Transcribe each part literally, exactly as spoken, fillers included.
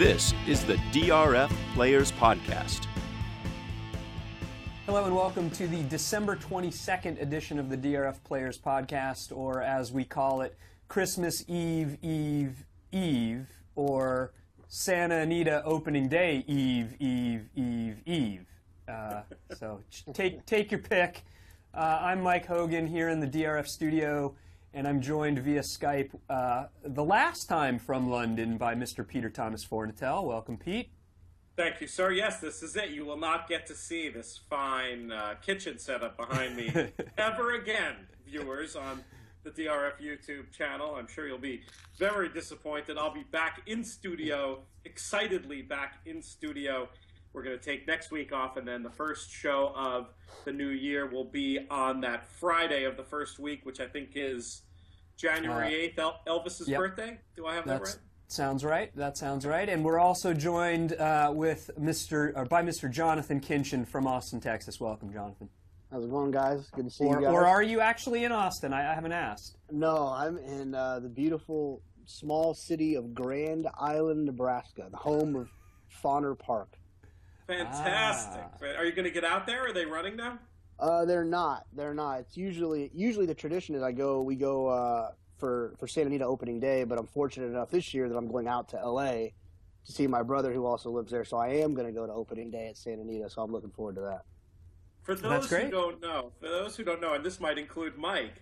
This is the D R F Players Podcast. Hello and welcome to the December twenty-second edition of the D R F Players Podcast, or as we call it, Christmas Eve, Eve, Eve, or Santa Anita Opening Day, Eve, Eve, Eve, Eve. Uh, so take take your pick. Uh, I'm Mike Hogan here in the D R F studio, and I'm joined via Skype uh, the last time from London by Mister Peter Thomas Fornatel. Welcome, Pete. Thank you, sir. Yes, this is it. You will not get to see this fine uh, kitchen setup behind me ever again, viewers, on the D R F YouTube channel. I'm sure you'll be very disappointed. I'll be back in studio, excitedly back in studio. We're going to take next week off, and then the first show of the new year will be on that Friday of the first week, which I think is January eighth, El- Elvis's yep. birthday. Do I have that That's, right? Sounds right. That sounds right. And we're also joined uh, with Mister or by Mister Jonathan Kinchin from Austin, Texas. Welcome, Jonathan. How's it going, guys? Good to see or, you guys. Or are you actually in Austin? I, I haven't asked. No, I'm in uh, the beautiful small city of Grand Island, Nebraska, the home of Fauner Park. Fantastic. Ah. Are you going to get out there? Are they running now? Uh, they're not. They're not. It's usually usually the tradition is I go we go uh, for for Santa Anita opening day, but I'm fortunate enough this year that I'm going out to L A to see my brother who also lives there. So I am going to go to opening day at Santa Anita. So I'm looking forward to that. For those who don't know, for those who don't know, and this might include Mike,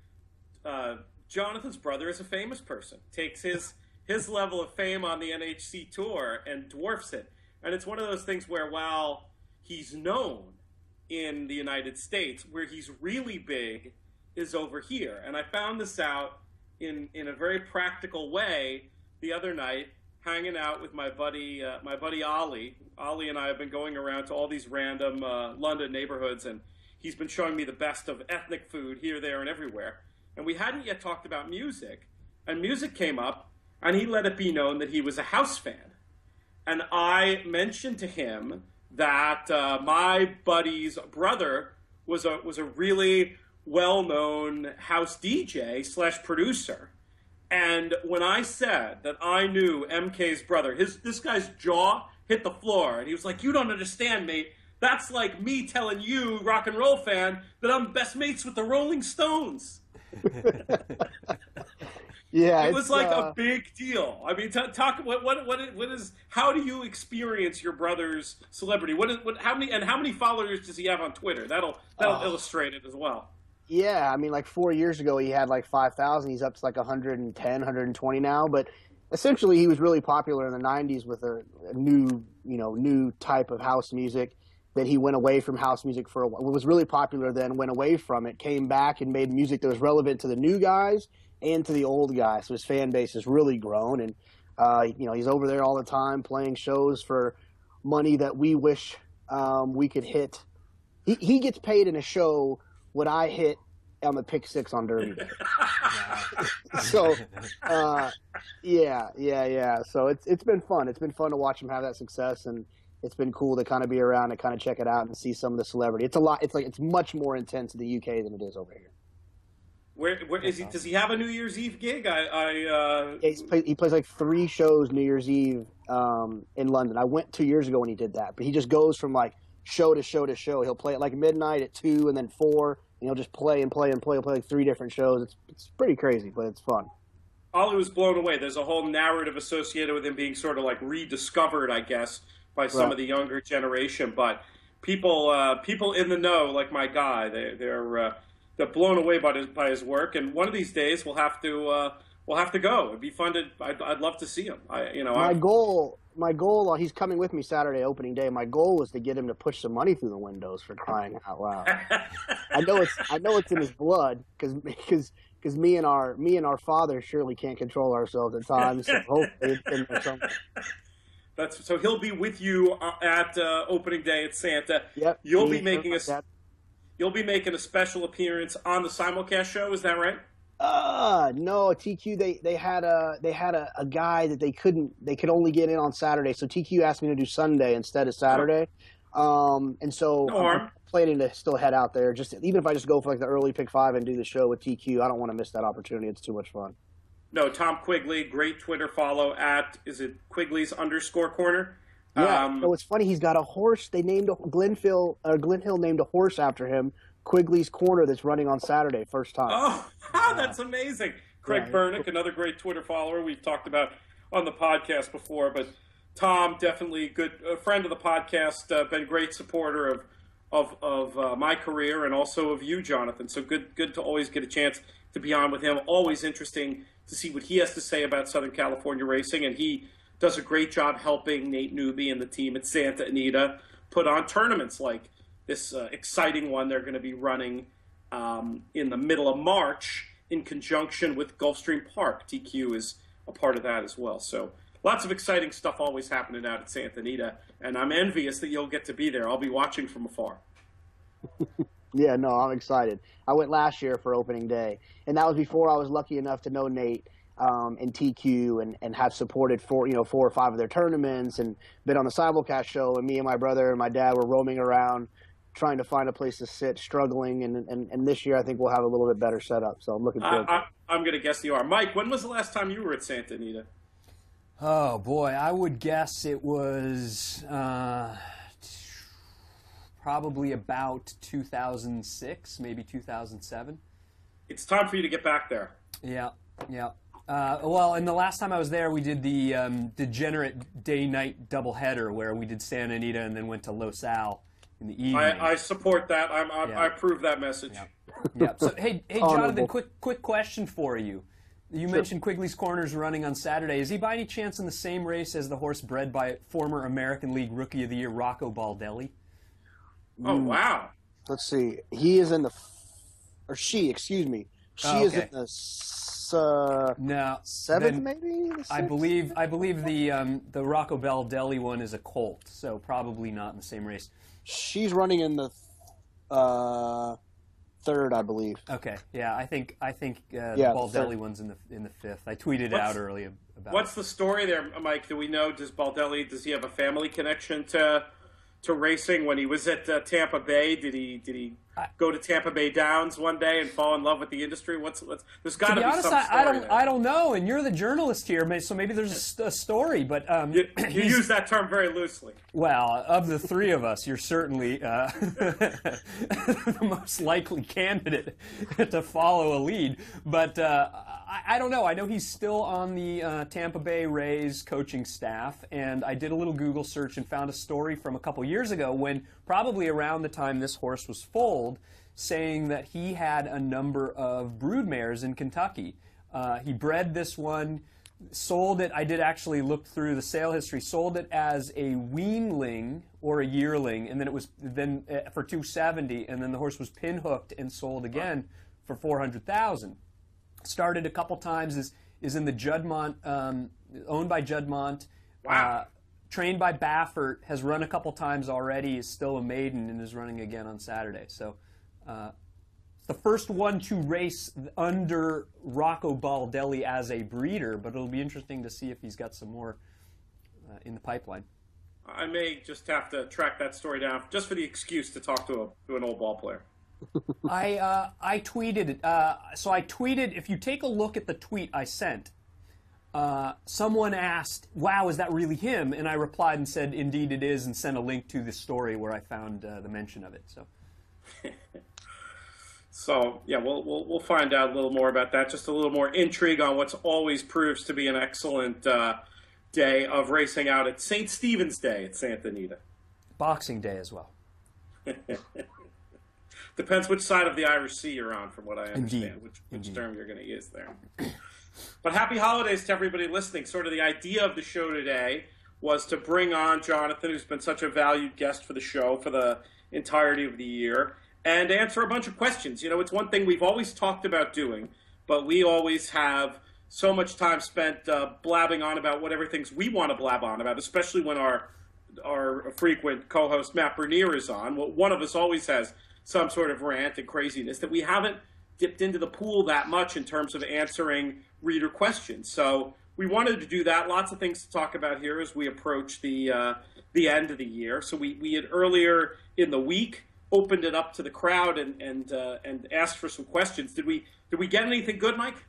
uh, Jonathan's brother is a famous person. Takes his his level of fame on the N H C tour and dwarfs it. And it's one of those things where while he's known in the United States, where he's really big is over here. And I found this out in in a very practical way the other night, hanging out with my buddy uh, my buddy Ollie. Ollie and I have been going around to all these random uh, London neighborhoods, and he's been showing me the best of ethnic food here, there, and everywhere. And we hadn't yet talked about music, and music came up, and he let it be known that he was a House fan. And I mentioned to him that uh, my buddy's brother was a was a really well-known house D J slash producer. And when I said that I knew M K's brother, his this guy's jaw hit the floor, and he was like, "You don't understand, mate. That's like me telling you, rock and roll fan, that I'm best mates with the Rolling Stones." Yeah, it was like uh, a big deal. I mean, t- talk. What, what, what, what is? How do you experience your brother's celebrity? What is? What? How many? And how many followers does he have on Twitter? That'll that'll uh, illustrate it as well. Yeah, I mean, like four years ago, he had like five thousand. He's up to like one hundred ten, one hundred twenty now. But essentially, he was really popular in the nineties with a, a new, you know, new type of house music. Then he went away from house music for a while. It was really popular then, went away from it, came back and made music that was relevant to the new guys and to the old guys. So his fan base has really grown. And, uh, you know, he's over there all the time playing shows for money that we wish um, we could hit. He, he gets paid in a show what I hit on the pick six on Derby Day. So, uh, yeah, yeah, yeah. So it's it's been fun. It's been fun to watch him have that success, and it's been cool to kind of be around and kind of check it out and see some of the celebrity. It's a lot. It's like it's much more intense in the U K than it is over here. Where, where is he? Does he have a New Year's Eve gig? I, I uh... yeah, he's play, he plays like three shows New Year's Eve um, in London. I went two years ago when he did that, but he just goes from like show to show to show. He'll play at like midnight at two and then four. And he'll just play and play and play and play like three different shows. It's it's pretty crazy, but it's fun. Ollie was blown away. There's a whole narrative associated with him being sort of like rediscovered, I guess, by some Right. of the younger generation. But people, uh, people in the know, like my guy, they, they're uh, they're blown away by his by his work. And one of these days, we'll have to uh, we'll have to go. It'd be fun to. I'd, I'd love to see him. I, you know, My I'm, goal, my goal. Uh, he's coming with me Saturday opening day. My goal was to get him to push some money through the windows, for crying out loud. I know it's I know it's in his blood because because because me and our me and our father surely can't control ourselves at times. So hopefully it's in there somewhere. That's so he'll be with you at uh, opening day at Santa. Yep. You'll me be making a that. you'll be making a special appearance on the simulcast show. Is that right? Uh no, T Q they they had a they had a, a guy that they couldn't they could only get in on Saturday, so T Q asked me to do Sunday instead of Saturday. Um and so No I'm, harm. I'm planning to still head out there. Just even if I just go for like the early pick five and do the show with T Q, I don't want to miss that opportunity. It's too much fun. No, Tom Quigley, great Twitter follow at, is it Quigley's underscore corner? Yeah, Um, so it's funny. He's got a horse. They named a, Glenfill, uh, Glen Hill named a horse after him, Quigley's Corner, that's running on Saturday, first time. Oh, that's amazing. Craig Yeah. Bernick, another great Twitter follower we've talked about on the podcast before, but Tom, definitely good, a friend of the podcast, uh, been a great supporter of of of uh, my career and also of you, Jonathan. So good good to always get a chance to be on with him. Always interesting to see what he has to say about Southern California racing, and he does a great job helping Nate Newby and the team at Santa Anita put on tournaments like this uh, exciting one they're going to be running um, in the middle of March in conjunction with Gulfstream Park. T Q is a part of that as well. So lots of exciting stuff always happening out at Santa Anita, and I'm envious that you'll get to be there. I'll be watching from afar. Yeah, no, I'm excited. I went last year for opening day, and that was before I was lucky enough to know Nate um, and T Q and, and have supported four, you know, four or five of their tournaments and been on the simulcast show. And me and my brother and my dad were roaming around trying to find a place to sit, struggling. And, and, and this year I think we'll have a little bit better setup. So I'm looking forward I, to it. I, I'm going to guess you are. Mike, when was the last time you were at Santa Anita? Oh, boy, I would guess it was uh, probably about two thousand six, maybe two thousand seven. It's time for you to get back there. Yeah, yeah. Uh, well, and the last time I was there, we did the um, degenerate day-night doubleheader where we did Santa Anita and then went to Los Al in the evening. I, I support that. I'm, I, Yeah. I approve that message. Yeah. Yeah. So, hey, hey, Honorable. Jonathan, quick, quick question for you. You mentioned Quigley's Corners running on Saturday. Is he by any chance in the same race as the horse bred by former American League Rookie of the Year Rocco Baldelli? Oh, wow. Let's see. He is in the, or she, excuse me. She Oh, is okay. in the s- uh, No. seventh, then maybe? The I sixth? believe I believe the um, the Rocco Baldelli one is a colt, so probably not in the same race. She's running in the uh, third, I believe. Okay, yeah, I think I think uh, Yeah, the Baldelli third. one's in the in the fifth. I tweeted What's- out earlier about. What's the story there, Mike? Do we know, does Baldelli, does he have a family connection to to racing? When he was at uh, Tampa Bay, did he did he I- go to Tampa Bay Downs one day and fall in love with the industry? What's, what's there's got To to be be honest, some I, story I don't there. I don't know, and you're the journalist here, ma- so maybe there's a, st- a story. But um, You, you he's- use that term very loosely. well, of the three of us, you're certainly uh, the most likely candidate to follow a lead. But uh, I, I don't know. I know he's still on the uh, Tampa Bay Rays coaching staff, and I did a little Google search and found a story from a couple years ago when probably around the time this horse was foaled, saying that he had a number of broodmares in Kentucky. Uh, he bred this one, sold it. I did actually look through the sale history. Sold it as a weanling or a yearling, and then it was then uh, for two hundred seventy dollars, and then the horse was pin hooked and sold again for four hundred thousand dollars. Started a couple times. Is is in the Juddmonte, um, owned by Juddmonte. Wow. Uh, trained by Baffert, has run a couple times already. Is still a maiden and is running again on Saturday. So. Uh, the first one to race under Rocco Baldelli as a breeder, but it'll be interesting to see if he's got some more uh, in the pipeline. I may just have to track that story down just for the excuse to talk to, a, to an old ball player. I uh, I tweeted it. Uh, so I tweeted, if you take a look at the tweet I sent, uh, someone asked, wow, is that really him? And I replied and said, indeed it is, and sent a link to the story where I found uh, the mention of it. So. So, yeah, we'll, we'll we'll find out a little more about that. Just a little more intrigue on what's always proves to be an excellent uh, day of racing out at Saint Stephen's Day at Santa Anita. Boxing Day as well. Depends which side of the Irish Sea you're on, from what I understand, Indeed. which, which Indeed. term you're going to use there. But happy holidays to everybody listening. Sort of the idea of the show today was to bring on Jonathan, who's been such a valued guest for the show for the entirety of the year, and answer a bunch of questions. You know, it's one thing we've always talked about doing, but we always have so much time spent uh, blabbing on about whatever things we want to blab on about, especially when our our frequent co-host Matt Bernier is on. Well, one of us always has some sort of rant and craziness that we haven't dipped into the pool that much in terms of answering reader questions. So we wanted to do that. Lots of things to talk about here as we approach the uh, the end of the year. So we, we had earlier in the week opened it up to the crowd and and uh, and asked for some questions. Did we did we get anything good, Mike?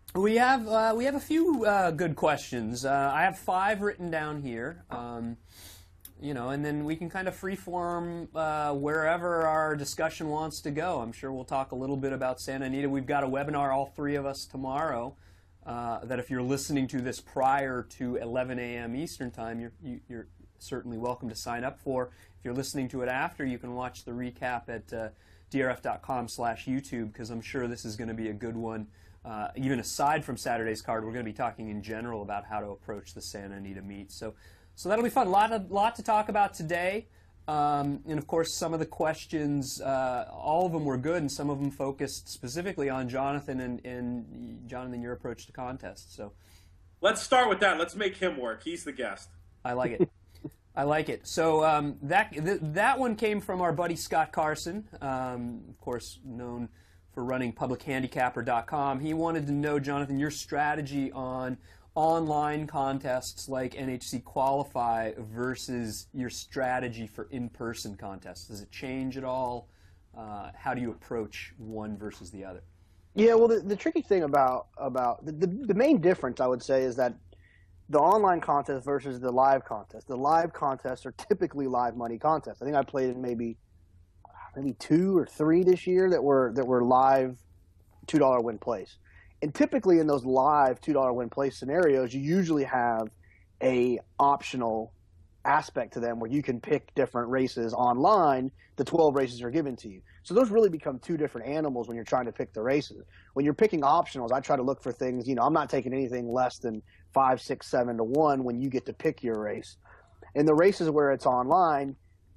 We have uh, we have a few uh, good questions. Uh, I have five written down here. Um, you know, and then we can kind of freeform uh, wherever our discussion wants to go. I'm sure we'll talk a little bit about Santa Anita. We've got a webinar, all three of us, tomorrow. Uh, that if you're listening to this prior to eleven a m Eastern Time, you're you, you're certainly welcome to sign up for. If you're listening to it after, you can watch the recap at uh, D R F dot com slash YouTube, because I'm sure this is going to be a good one. Uh, even aside from Saturday's card, we're going to be talking in general about how to approach the Santa Anita meet. So, so that'll be fun. A lot, of, lot to talk about today. Um, and, of course, some of the questions, uh, all of them were good, and some of them focused specifically on Jonathan and, and Jonathan, your approach to contests. So, let's start with that. Let's make him work. He's the guest. I like it. I like it. So um, that th that one came from our buddy Scott Carson, um, of course, known for running public handicapper dot com. He wanted to know, Jonathan, your strategy on online contests like N H C Qualify versus your strategy for in-person contests. Does it change at all? Uh, how do you approach one versus the other? Yeah, well, the, the tricky thing about about the, the the main difference, I would say, is that the online contest versus the live contest. The live contests are typically live money contests. I think I played in maybe maybe two or three this year that were that were live two dollar win plays. And typically in those live two dollar win play scenarios, you usually have a optional aspect to them where you can pick different races online. The twelve races are given to you. So those really become two different animals when you're trying to pick the races. When you're picking optionals, I try to look for things, you know, I'm not taking anything less than five, six, seven to one when you get to pick your race. In the races where it's online,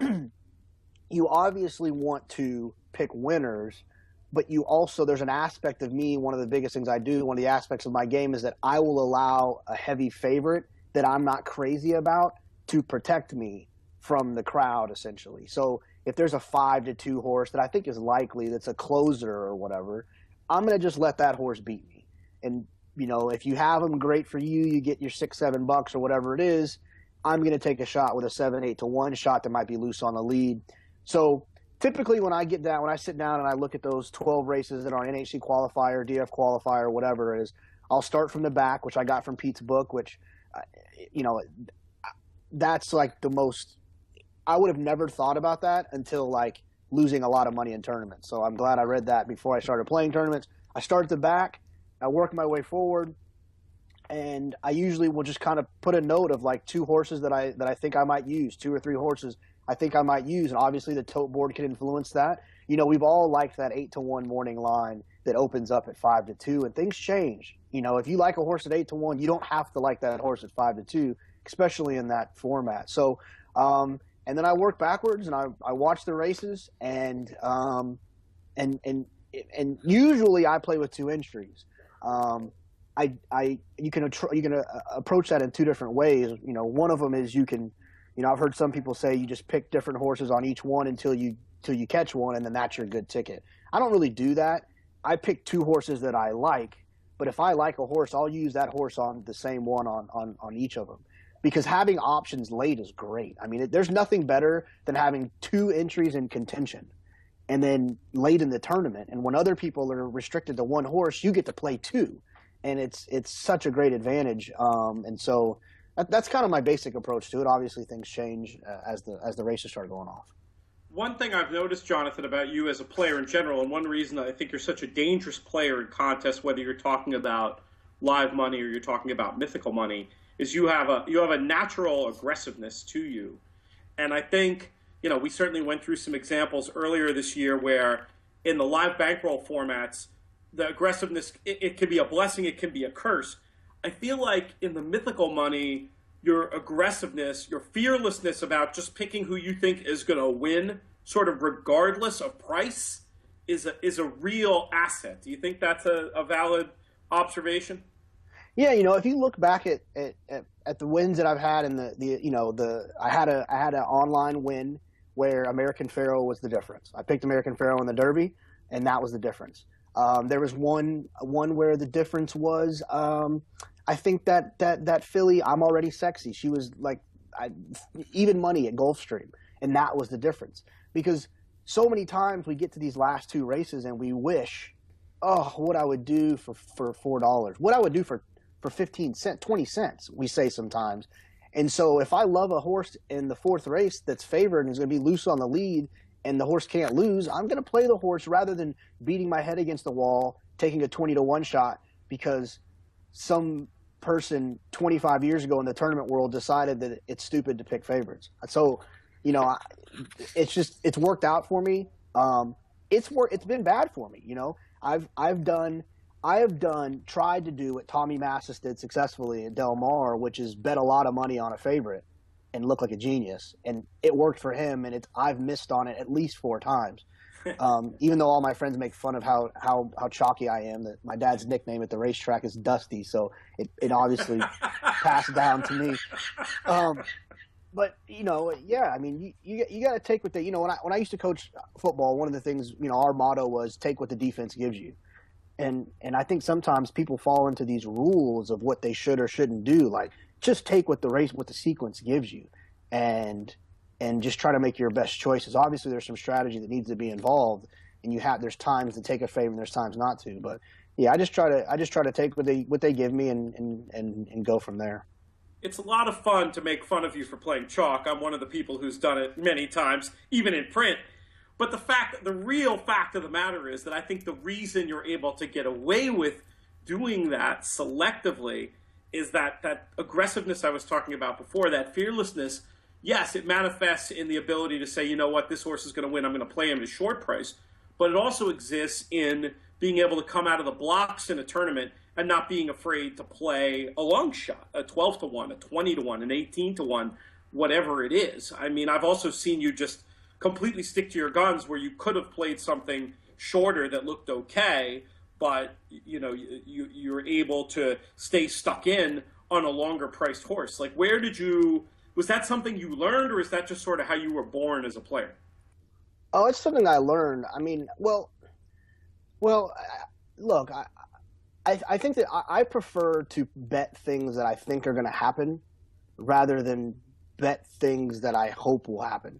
you obviously want to pick winners, but you also, there's an aspect of me, one of the biggest things I do, one of the aspects of my game is that I will allow a heavy favorite that I'm not crazy about to protect me from the crowd, essentially. So if there's a five to two horse that I think is likely, that's a closer or whatever, I'm going to just let that horse beat me. And, you know, if you have them, great for you. You get your six, seven bucks or whatever it is. I'm going to take a shot with a seven, eight to one shot that might be loose on the lead. So typically when I get down, when I sit down and I look at those twelve races that are on N H C qualifier, D F qualifier, whatever it is, I'll start from the back, which I got from Pete's book, which, you know, that's like the most, I would have never thought about that until like losing a lot of money in tournaments. So I'm glad I read that before I started playing tournaments. I start at the back, I work my way forward, and I usually will just kind of put a note of like two horses that I that I think I might use, two or three horses I think I might use, and obviously the tote board can influence that. You know, we've all liked that eight to one morning line that opens up at five to two, and things change. You know, if you like a horse at eight to one, you don't have to like that horse at five to two, especially in that format. So, um, and then I work backwards and I, I watch the races, and um, and and and usually I play with two entries. Um, I I you can you can uh, approach that in two different ways. You know, one of them is you can, you know, I've heard some people say you just pick different horses on each one until you until you catch one, and then that's your good ticket. I don't really do that. I pick two horses that I like, but if I like a horse, I'll use that horse on the same one on on, on each of them. Because having options late is great. I mean, it, there's nothing better than having two entries in contention and then late in the tournament. And when other people are restricted to one horse, you get to play two. And it's it's such a great advantage. Um, and so that, that's kind of my basic approach to it. Obviously, things change uh, as the as the races start going off. One thing I've noticed, Jonathan, about you as a player in general, and one reason I think you're such a dangerous player in contests, whether you're talking about live money or you're talking about mythical money, is you have a you have a natural aggressiveness to you. And I think, you know, we certainly went through some examples earlier this year where in the live bankroll formats, the aggressiveness, it, it can be a blessing, it can be a curse. I feel like in the mythical money, your aggressiveness, your fearlessness about just picking who you think is going to win, sort of regardless of price, is a, is a real asset. Do you think that's a, a valid observation? Yeah, you know, if you look back at, at, at, at the wins that I've had in the, the you know, the I had a I had an online win where American Pharoah was the difference. I picked American Pharoah in the Derby, and that was the difference. Um, there was one one where the difference was, um, I think that, that, that filly, I'm Already Sexy, she was like I, even money at Gulfstream, and that was the difference. Because so many times we get to these last two races and we wish oh, what I would do for, for four dollars, what I would do for, for fifteen cents, twenty cents, we say sometimes. And so if I love a horse in the fourth race that's favored and is going to be loose on the lead and the horse can't lose, I'm going to play the horse rather than beating my head against the wall, taking a twenty to one shot because some person twenty-five years ago in the tournament world decided that it's stupid to pick favorites. So, you know, it's just, it's worked out for me. Um, it's wor- it's been bad for me. You know, I've, I've done, I have done, tried to do what Tommy Massis did successfully at Del Mar, which is bet a lot of money on a favorite and look like a genius. And it worked for him. And it's, I've missed on it at least four times. Um, even though all my friends make fun of how, how, how chalky I am, that my dad's nickname at the racetrack is Dusty. So it, it obviously passed down to me. Um, but you know, yeah, I mean, you, you, you got to take what they, you know, when I, when I used to coach football, one of the things, you know, our motto was take what the defense gives you. And, and I think sometimes people fall into these rules of what they should or shouldn't do. Like just take what the race, what the sequence gives you. And, and just try to make your best choices. Obviously, there's some strategy that needs to be involved, and you have there's times to take a favor and there's times not to. But yeah, I just try to I just try to take what they what they give me and and, and, and go from there. It's a lot of fun to make fun of you for playing chalk. I'm one of the people who's done it many times, even in print. But the fact, the real fact of the matter is that I think the reason you're able to get away with doing that selectively is that that aggressiveness I was talking about before, that fearlessness. Yes, it manifests in the ability to say, you know what, this horse is going to win. I'm going to play him at a short price. But it also exists in being able to come out of the blocks in a tournament and not being afraid to play a long shot, a twelve to one, a twenty to one, an eighteen to one, whatever it is. I mean, I've also seen you just completely stick to your guns where you could have played something shorter that looked okay, but you know, you, you're able to stay stuck in on a longer priced horse. Like, where did you... Was that something you learned, or is that just sort of how you were born as a player? Oh, it's something I learned. I mean, well, well, look, I, I, I think that I, I prefer to bet things that I think are going to happen rather than bet things that I hope will happen.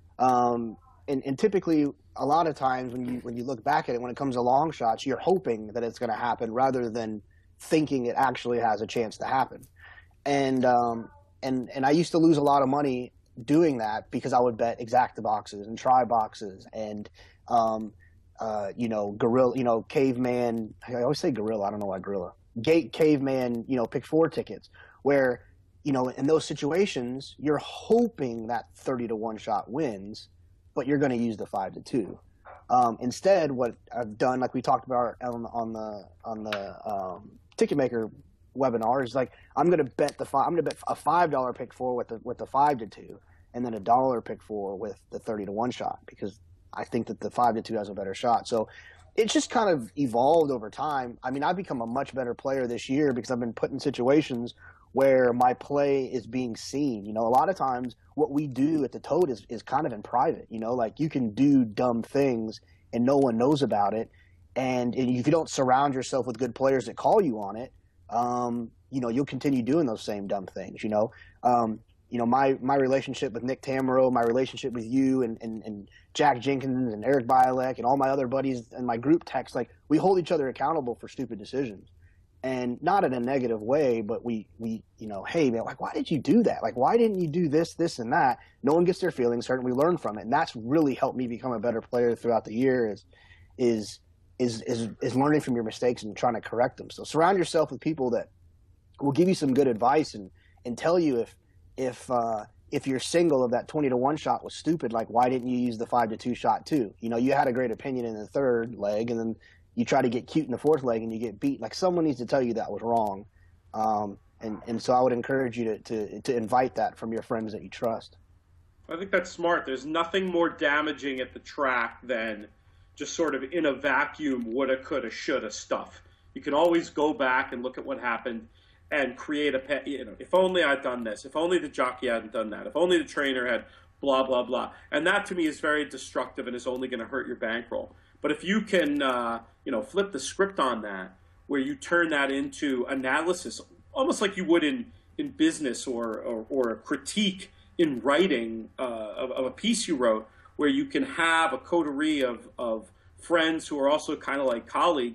Um, and, and typically, a lot of times when you when you look back at it, when it comes to long shots, you're hoping that it's going to happen rather than thinking it actually has a chance to happen. And um, And and I used to lose a lot of money doing that because I would bet exacta boxes and try boxes and, um, uh, you know, gorilla, you know, caveman. I always say gorilla. I don't know why gorilla. Gate caveman, you know, pick four tickets where, you know, in those situations, you're hoping that thirty to one shot wins, but you're going to use the five to two. Um, instead, what I've done, like we talked about on, on the on the um, ticket maker webinar, is like I'm going to bet the five. I'm going to bet a five dollar pick four with the with the five to two, and then a dollar pick four with the thirty to one shot because I think that the five to two has a better shot. So it's just kind of evolved over time. I mean, I've become a much better player this year because I've been put in situations where my play is being seen. You know, a lot of times what we do at the Toad is, is kind of in private. You know, like you can do dumb things and no one knows about it. And if you don't surround yourself with good players that call you on it, um, you know, you'll continue doing those same dumb things, you know. Um, you know, my, my relationship with Nick Tamero, my relationship with you and, and, and Jack Jenkins and Eric Bialek and all my other buddies and my group text, like we hold each other accountable for stupid decisions. And not in a negative way, but we, we, you know, hey, man, like, why did you do that? Like, why didn't you do this, this, and that? No one gets their feelings hurt, and we learn from it. And that's really helped me become a better player throughout the year is, is, is, is, is learning from your mistakes and trying to correct them. So surround yourself with people that will give you some good advice and, and tell you if, if, uh, if your single of that twenty to one shot was stupid, like, why didn't you use the five to two shot too? You know, you had a great opinion in the third leg, and then you try to get cute in the fourth leg and you get beat. Like, someone needs to tell you that was wrong. Um, and, and so I would encourage you to, to, to invite that from your friends that you trust. I think that's smart. There's nothing more damaging at the track than just sort of in a vacuum, woulda, coulda, shoulda stuff. You can always go back and look at what happened and create a, you know, if only I'd done this, if only the jockey hadn't done that, if only the trainer had blah, blah, blah. And that to me is very destructive and is only going to hurt your bankroll. But if you can, uh, you know, flip the script on that, where you turn that into analysis, almost like you would in, in business or, or, or a critique in writing uh, of, of a piece you wrote, where you can have a coterie of, of friends who are also kind of like colleagues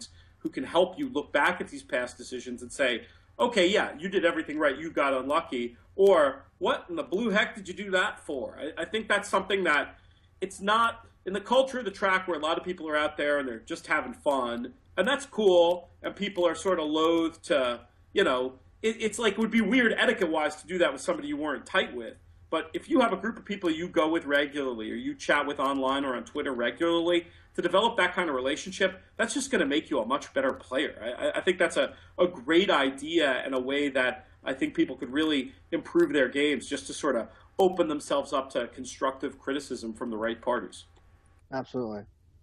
who can help you look back at these past decisions and say, okay, yeah, you did everything right, you got unlucky, or what in the blue heck did you do that for? I, I think that's something that it's not in the culture of the track where a lot of people are out there and they're just having fun, and that's cool, and people are sort of loath to, you know, it, it's like it would be weird etiquette-wise to do that with somebody you weren't tight with. But if you have a group of people you go with regularly or you chat with online or on Twitter regularly, to develop that kind of relationship, that's just going to make you a much better player. I, I think that's a, a great idea and a way that I think people could really improve their games, just to sort of open themselves up to constructive criticism from the right parties. Absolutely.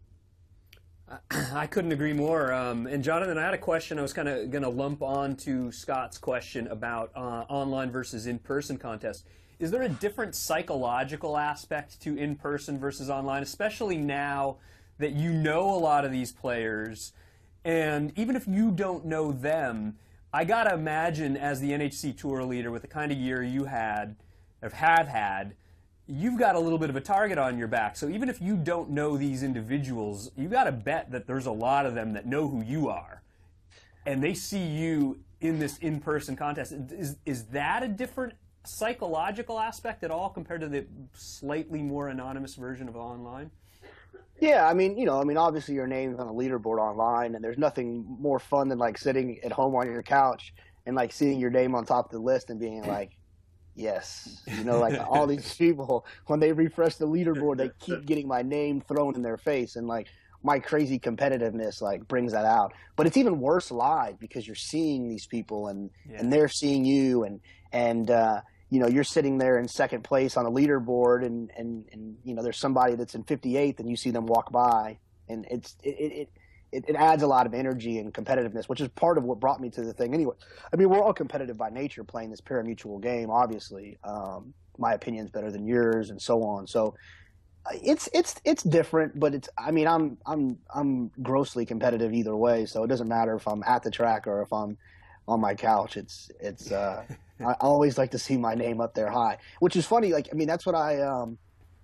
I couldn't agree more. Um, and Jonathan, I had a question I was kind of going to lump on to Scott's question about uh, online versus in-person contests. Is there a different psychological aspect to in-person versus online, especially now that you know a lot of these players, and even if you don't know them, I got to imagine as the N H C Tour leader with the kind of year you had, or have had, you've got a little bit of a target on your back. So even if you don't know these individuals, you got to bet that there's a lot of them that know who you are, and they see you in this in-person contest. Is, is that a different psychological aspect at all compared to the slightly more anonymous version of online? Yeah, I mean, you know, I mean, obviously your name's on a leaderboard online, and there's nothing more fun than like sitting at home on your couch and like seeing your name on top of the list and being like, yes, you know, like all these people, when they refresh the leaderboard, they keep getting my name thrown in their face, and like my crazy competitiveness like brings that out. But it's even worse live because you're seeing these people and yeah. and they're seeing you, and and uh, you know, you're sitting there in second place on a leaderboard, and, and, and you know, there's somebody that's in fifty-eighth, and you see them walk by, and it's it, it it it adds a lot of energy and competitiveness, which is part of what brought me to the thing. Anyway, I mean, we're all competitive by nature playing this pari-mutuel game. Obviously, um, my opinion's better than yours, and so on. So it's it's it's different, but it's I mean, I'm I'm I'm grossly competitive either way. So it doesn't matter if I'm at the track or if I'm on my couch. It's it's. Uh, I always like to see my name up there high, which is funny. Like, I mean, that's what I, um,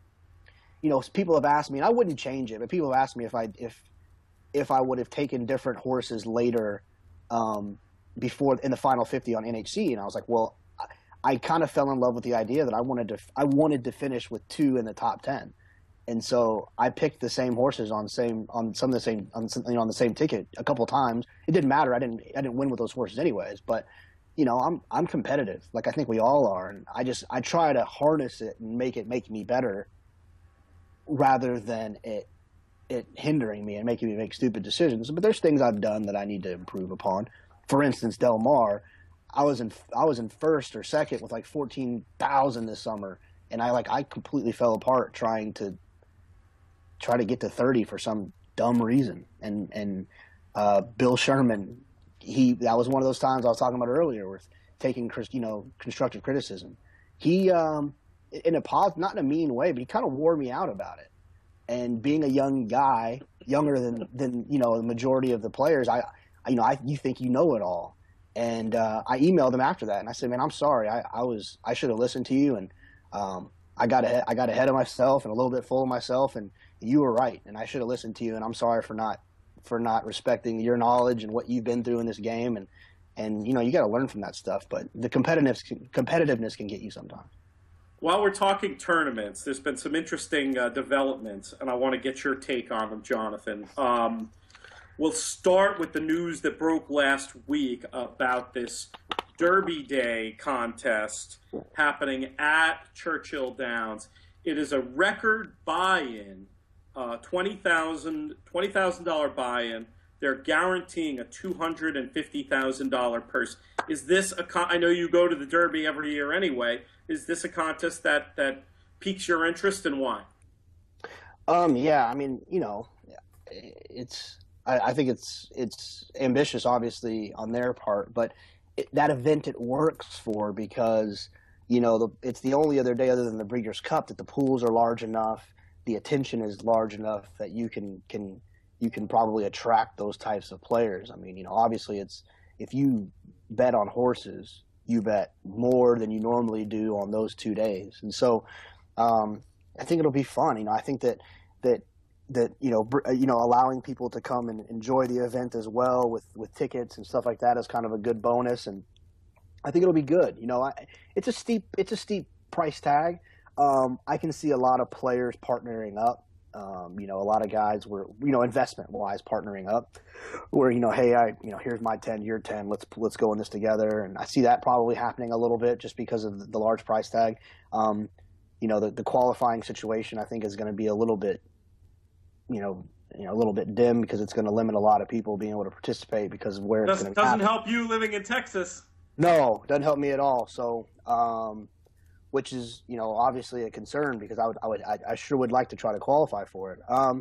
you know, people have asked me, and I wouldn't change it, but people have asked me if I, if, if I would have taken different horses later, um, before in the final fifty on N H C. And I was like, well, I, I kind of fell in love with the idea that I wanted to, I wanted to finish with two in the top ten. And so I picked the same horses on same, on some of the same, on some, you know, on the same ticket a couple of times. It didn't matter. I didn't, I didn't win with those horses anyways, but you know, I'm I'm competitive, like I think we all are, and I just I try to harness it and make it make me better, rather than it it hindering me and making me make stupid decisions. But there's things I've done that I need to improve upon. For instance, Del Mar, I was in I was in first or second with like fourteen thousand this summer, and I like I completely fell apart trying to try to get to thirty for some dumb reason. And and uh, Bill Sherman. He that was one of those times I was talking about earlier with taking you know constructive criticism. He um, in a pos not in a mean way, but he kind of wore me out about it. And being a young guy, younger than than you know the majority of the players, I, I you know I you think you know it all. And uh, I emailed him after that, and I said, man, I'm sorry. I, I was I should have listened to you, and um, I got ahead, I got ahead of myself and a little bit full of myself, and you were right, and I should have listened to you, and I'm sorry for not. for not respecting your knowledge and what you've been through in this game. And, and you know, you got to learn from that stuff, but the competitiveness, competitiveness can get you sometimes. While we're talking tournaments, there's been some interesting uh, developments, and I want to get your take on them, Jonathan. Um, we'll start with the news that broke last week about this Derby Day contest happening at Churchill Downs. It is a record buy-in. Uh, twenty thousand dollars twenty thousand dollars buy-in. They're guaranteeing a two hundred fifty thousand dollars purse. Is this a con- I know you go to the Derby every year anyway. Is this a contest that, that piques your interest, and why? Um, yeah, I mean, you know, it's I, I think it's it's ambitious, obviously, on their part, but it, that event it works for because, you know, the, it's the only other day other than the Breeders' Cup that the pools are large enough. The attention is large enough that you can can you can probably attract those types of players. I mean, you know, obviously it's if you bet on horses, you bet more than you normally do on those two days. And so um, I think it'll be fun. You know, I think that that that you know br- you know allowing people to come and enjoy the event as well with with tickets and stuff like that is kind of a good bonus, and I think it'll be good. You know, I, it's a steep it's a steep price tag. Um, I can see a lot of players partnering up. Um, you know, a lot of guys were you know investment wise partnering up, where you know, hey, I you know here's my ten, your ten, let's let's go in this together, and I see that probably happening a little bit just because of the, the large price tag. Um, you know, the the qualifying situation I think is going to be a little bit. You know, you know, a little bit dim because it's going to limit a lot of people being able to participate because of where it's going to doesn't happen. help you living in Texas. No, doesn't help me at all. So, um, which is you know obviously a concern because I would I would I, I sure would like to try to qualify for it. Um,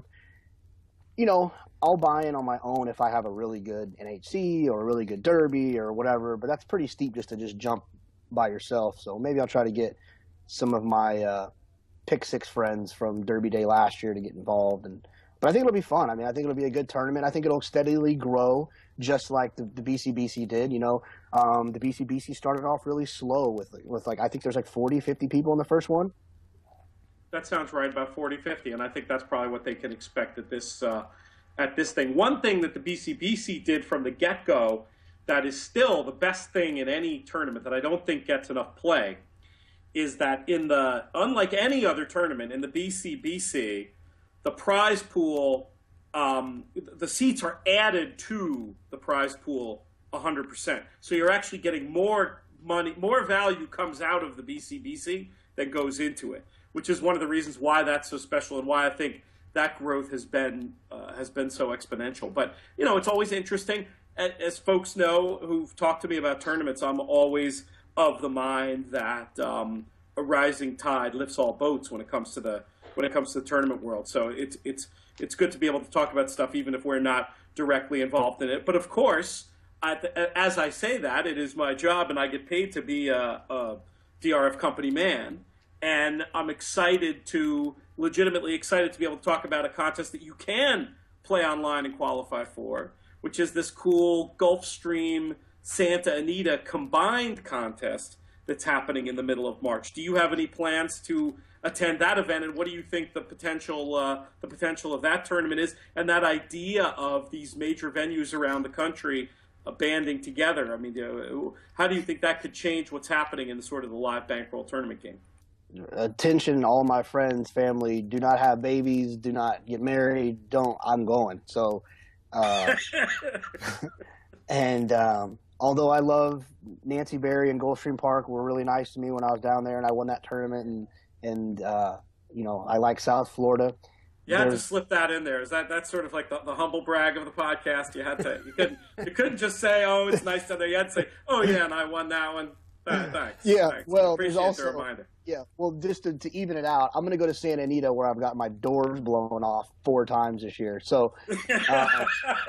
you know, I'll buy in on my own if I have a really good N H C or a really good Derby or whatever, but that's pretty steep just to just jump by yourself. So maybe I'll try to get some of my uh, pick six friends from Derby Day last year to get involved and. But I think it'll be fun. I mean, I think it'll be a good tournament. I think it'll steadily grow, just like the, the B C B C did. You know, um, the B C B C started off really slow with with like I think there's like forty, fifty people in the first one. That sounds right, about forty, fifty, and I think that's probably what they can expect at this uh, at this thing. One thing that the B C B C did from the get-go that is still the best thing in any tournament that I don't think gets enough play is that in the unlike any other tournament in the B C B C. The prize pool, um, the seats are added to the prize pool one hundred percent. So you're actually getting more money, more value comes out of the B C B C than goes into it, which is one of the reasons why that's so special and why I think that growth has been uh, has been so exponential. But, you know, it's always interesting. As folks know who've talked to me about tournaments, I'm always of the mind that um, a rising tide lifts all boats when it comes to the when it comes to the tournament world. So it's it's it's good to be able to talk about stuff even if we're not directly involved in it. But of course, I, as I say that, it is my job and I get paid to be a, a D R F company man. And I'm excited to, legitimately excited to be able to talk about a contest that you can play online and qualify for, which is this cool Gulfstream Santa Anita combined contest that's happening in the middle of March. Do you have any plans to attend that event, and what do you think the potential uh, the potential of that tournament is, and that idea of these major venues around the country uh, banding together? I mean, uh, how do you think that could change what's happening in the sort of the live bankroll tournament game? Attention, all my friends, family, do not have babies, do not get married, don't, I'm going. So, uh, and um, although I love Nancy Berry and Gulfstream Park were really nice to me when I was down there and I won that tournament, and And, uh, you know, I like South Florida. You had to slip that in there. Is that that's sort of like the, the humble brag of the podcast? You had to. You couldn't. You couldn't just say, "Oh, it's nice down there." You had to say, "Oh, yeah, and I won that one." Thanks. Yeah. Thanks. Well, there's also the reminder. Yeah. Well, just to, to even it out, I'm going to go to Santa Anita where I've got my doors blown off four times this year. So, uh,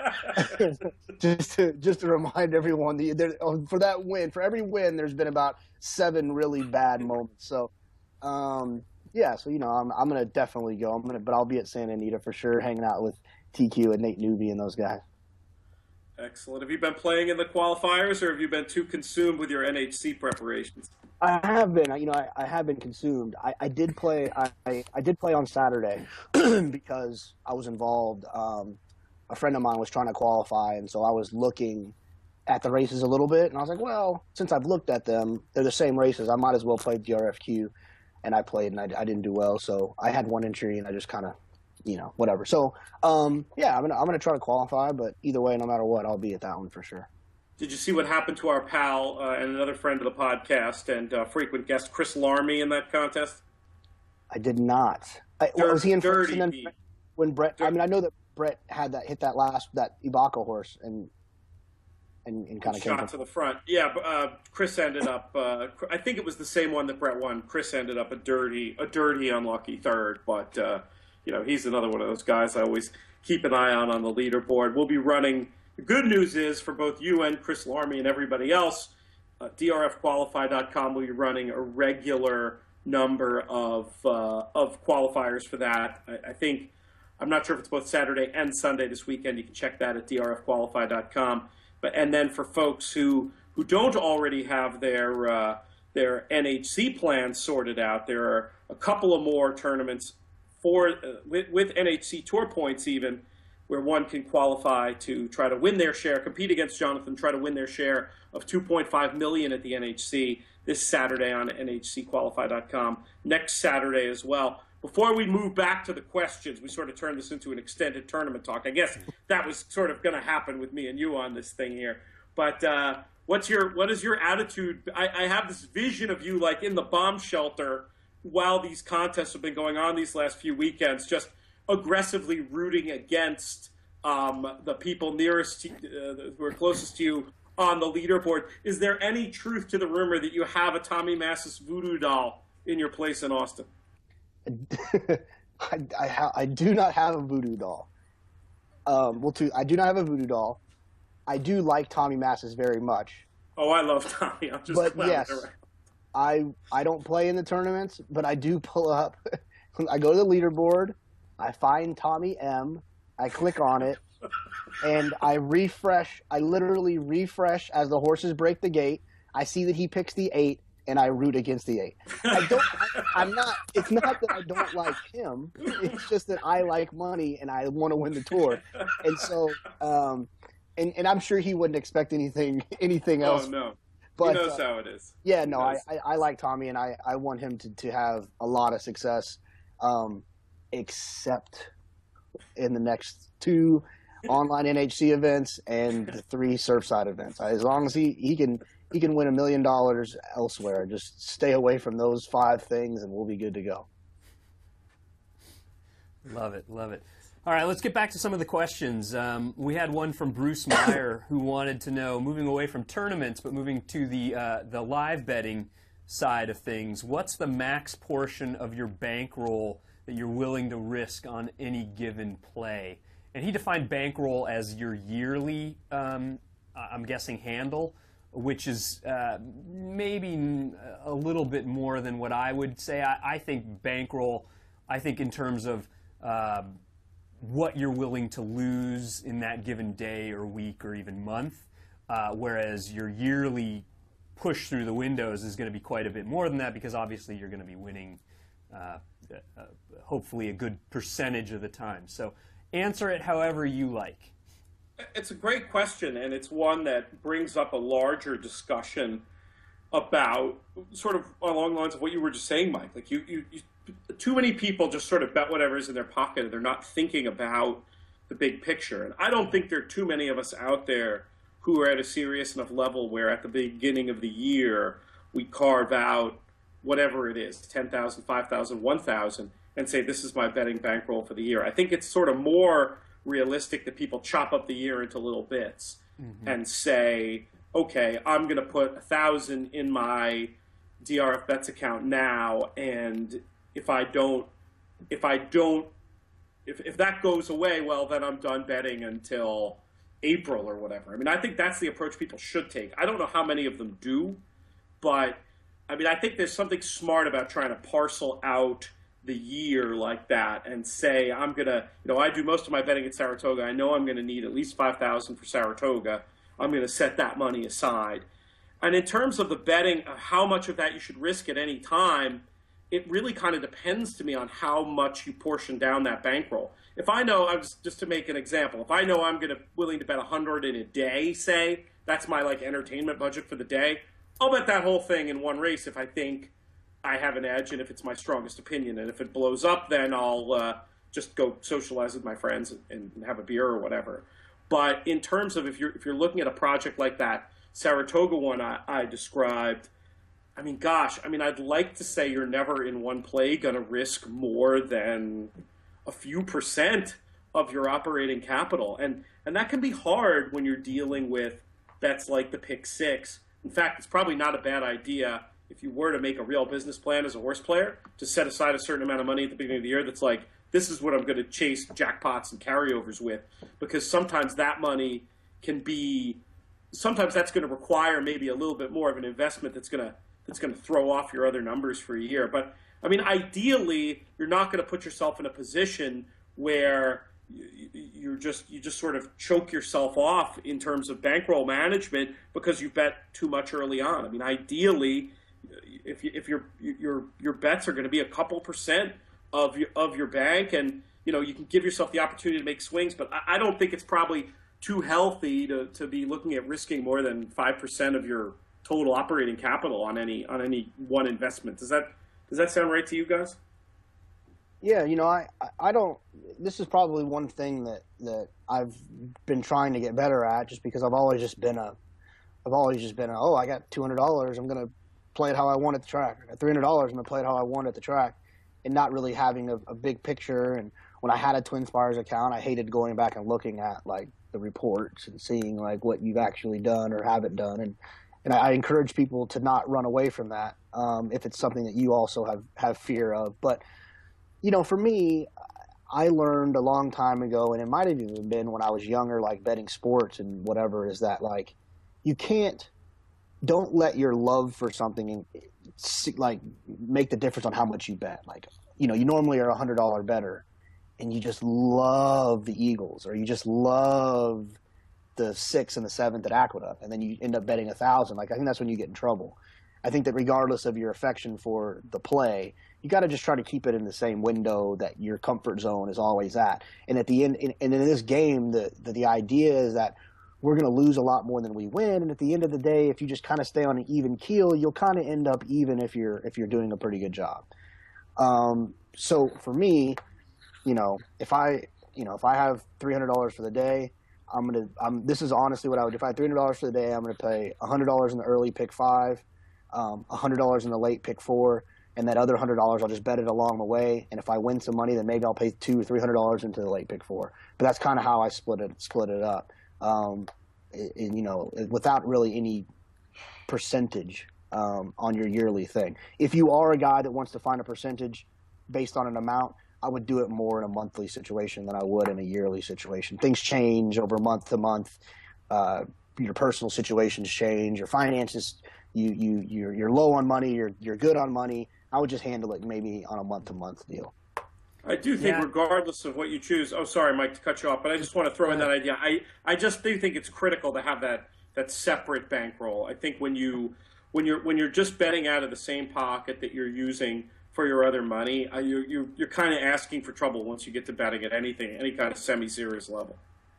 just to just to remind everyone, the, there, for that win, for every win, there's been about seven really bad moments. So. Um, yeah, so, you know, I'm I'm going to definitely go. I'm gonna, but I'll be at Santa Anita for sure, hanging out with T Q and Nate Newby and those guys. Excellent. Have you been playing in the qualifiers, or have you been too consumed with your N H C preparations? I have been, you know, I, I have been consumed. I, I did play, I, I did play on Saturday because I was involved. Um, a friend of mine was trying to qualify, and so I was looking at the races a little bit, and I was like, well, since I've looked at them, they're the same races. I might as well play D R F Q. And I played, and I, I didn't do well, so I had one injury, and I just kind of, you know, whatever. So, um, yeah, I'm gonna I'm gonna try to qualify, but either way, no matter what, I'll be at that one for sure. Did you see what happened to our pal uh, and another friend of the podcast and uh, frequent guest Chris Larmy in that contest? I did not. I, Dirt, was he in first? And then beat. when Brett, Dirt. I mean, I know that Brett had that hit that last that Ibaka horse and. And, and kind of shot came to the front. Yeah, uh, Chris ended up. Uh, I think it was the same one that Brett won. Chris ended up a dirty, a dirty, unlucky third. But uh, you know, he's another one of those guys I always keep an eye on on the leaderboard. We'll be running. The good news is for both you and Chris Larmy and everybody else, uh, D R F qualify dot com will be running a regular number of uh, of qualifiers for that. I, I think I'm not sure if it's both Saturday and Sunday this weekend. You can check that at D R F qualify dot com. But and then for folks who, who don't already have their uh, their N H C plans sorted out, there are a couple of more tournaments for uh, with, with N H C Tour points even, where one can qualify to try to win their share, compete against Jonathan, try to win their share of two point five million dollars at the N H C this Saturday on N H C qualify dot com, next Saturday as well. Before we move back to the questions, we sort of turned this into an extended tournament talk. I guess that was sort of going to happen with me and you on this thing here. But uh, what's your what is your attitude? I, I have this vision of you like in the bomb shelter while these contests have been going on these last few weekends, just aggressively rooting against um, the people nearest to, uh, who are closest to you on the leaderboard. Is there any truth to the rumor that you have a Tommy Massis voodoo doll in your place in Austin? I, I, ha- I do not have a voodoo doll. Um, well, two, I do not have a voodoo doll. I do like Tommy Massis very much. Oh, I love Tommy. I'm just but yes, I I don't play in the tournaments, but I do pull up. I go to the leaderboard. I find Tommy M. I click on it, and I refresh. I literally refresh as the horses break the gate. I see that he picks the eight, and I root against the eight. I don't. I, I'm not. It's not that I don't like him. It's just that I like money, and I want to win the tour. And so, um, and and I'm sure he wouldn't expect anything anything else. Oh no. But, he knows uh, how it is. Yeah, no, I, I, I like Tommy, and I, I want him to, to have a lot of success, um, except in the next two online N H C events and the three Surfside events. As long as he, he can he can win a million dollars elsewhere, just stay away from those five things, and we'll be good to go. Love it, love it. All right, let's get back to some of the questions. Um, we had one from Bruce Meyer who wanted to know, moving away from tournaments, but moving to the uh, the live betting side of things, what's the max portion of your bankroll that you're willing to risk on any given play? And he defined bankroll as your yearly, um, I'm guessing, handle, which is uh, maybe a little bit more than what I would say. I, I think bankroll, I think in terms of uh, what you're willing to lose in that given day or week or even month, uh, whereas your yearly push through the windows is going to be quite a bit more than that, because obviously you're going to be winning uh, uh, hopefully a good percentage of the time. So answer it however you like. It's a great question, and it's one that brings up a larger discussion about sort of along the lines of what you were just saying, Mike. Like you, you, you too many people just sort of bet whatever's in their pocket, and they're not thinking about the big picture. And I don't think there are too many of us out there who are at a serious enough level where at the beginning of the year we carve out whatever it is, ten thousand, five thousand, one thousand, and say this is my betting bankroll for the year. I think it's sort of more realistic that people chop up the year into little bits mm-hmm. and say, okay, I'm going to put one thousand in my D R F Bets account now, and if I don't, if I don't, if, if that goes away, well, then I'm done betting until April or whatever. I mean, I think that's the approach people should take. I don't know how many of them do, but I mean, I think there's something smart about trying to parcel out the year like that and say, I'm going to, you know, I do most of my betting at Saratoga. I know I'm going to need at least five thousand for Saratoga. I'm going to set that money aside. And in terms of the betting, uh, how much of that you should risk at any time, it really kind of depends to me on how much you portion down that bankroll. If I know, I was, just to make an example, if I know I'm going to willing to bet one hundred in a day, say, that's my like entertainment budget for the day, I'll bet that whole thing in one race if I think I have an edge and if it's my strongest opinion. And if it blows up, then I'll uh, just go socialize with my friends and, and have a beer or whatever. But in terms of if you're if you're looking at a project like that Saratoga one I, I described, I mean, gosh, I mean, I'd like to say you're never in one play going to risk more than a few percent of your operating capital. And and that can be hard when you're dealing with bets like the pick six. In fact, it's probably not a bad idea if you were to make a real business plan as a horse player to set aside a certain amount of money at the beginning of the year that's like, this is what I'm going to chase jackpots and carryovers with, because sometimes that money can be, sometimes that's going to require maybe a little bit more of an investment that's going to that's going to throw off your other numbers for a year. But I mean, ideally, you're not going to put yourself in a position where you're just you just sort of choke yourself off in terms of bankroll management because you bet too much early on. I mean, ideally, if you, if your your your bets are going to be a couple percent of your of your bank, and you know you can give yourself the opportunity to make swings. But I, I don't think it's probably too healthy to, to be looking at risking more than five percent of your total operating capital on any on any one investment. Does that does that sound right to you guys? Yeah, you know, I, I don't – this is probably one thing that, that I've been trying to get better at, just because I've always just been a – I've always just been a, oh, I got two hundred dollars, I'm going to play it how I want at the track. I got three hundred dollars, I'm going to play it how I want at the track, and not really having a, a big picture. And when I had a TwinSpires account, I hated going back and looking at, like, the reports and seeing, like, what you've actually done or haven't done. And, and I, I encourage people to not run away from that um, if it's something that you also have, have fear of. But – you know, for me, I learned a long time ago, and it might have even been when I was younger, like betting sports and whatever, is that, like, you can't, don't let your love for something, like, make the difference on how much you bet. Like, you know, you normally are a one hundred dollar bettor, and you just love the Eagles, or you just love the sixth and the seventh at Aqueduct, and then you end up betting a one thousand. Like, I think that's when you get in trouble. I think that regardless of your affection for the play, you got to just try to keep it in the same window that your comfort zone is always at. And at the end, and in this game, the, the the idea is that we're going to lose a lot more than we win. And at the end of the day, if you just kind of stay on an even keel, you'll kind of end up even if you're if you're doing a pretty good job. Um, so for me, you know, if I you know if I have three hundred dollars for the day, I'm gonna I'm this is honestly what I would do. If I had three hundred dollars for the day, I'm going to pay one hundred dollars in the early pick five. Um, one hundred dollars in the late pick four, and that other one hundred dollars I'll just bet it along the way. And if I win some money, then maybe I'll pay two hundred dollars or three hundred dollars into the late pick four. But that's kind of how I split it split it up, um, it, it, you know, without really any percentage um, on your yearly thing. If you are a guy that wants to find a percentage based on an amount, I would do it more in a monthly situation than I would in a yearly situation. Things change over month to month. Uh, your personal situations change. Your finances You you you're you're low on money. You're you're good on money. I would just handle it maybe on a month to month deal. I do think, yeah. regardless of what you choose. Oh, sorry, Mike, to cut you off, but I just want to throw in that idea. I, I just do think it's critical to have that that separate bankroll. I think when you when you're when you're just betting out of the same pocket that you're using for your other money, uh, you're you're, you're kind of asking for trouble once you get to betting at anything, any kind of semi-serious level.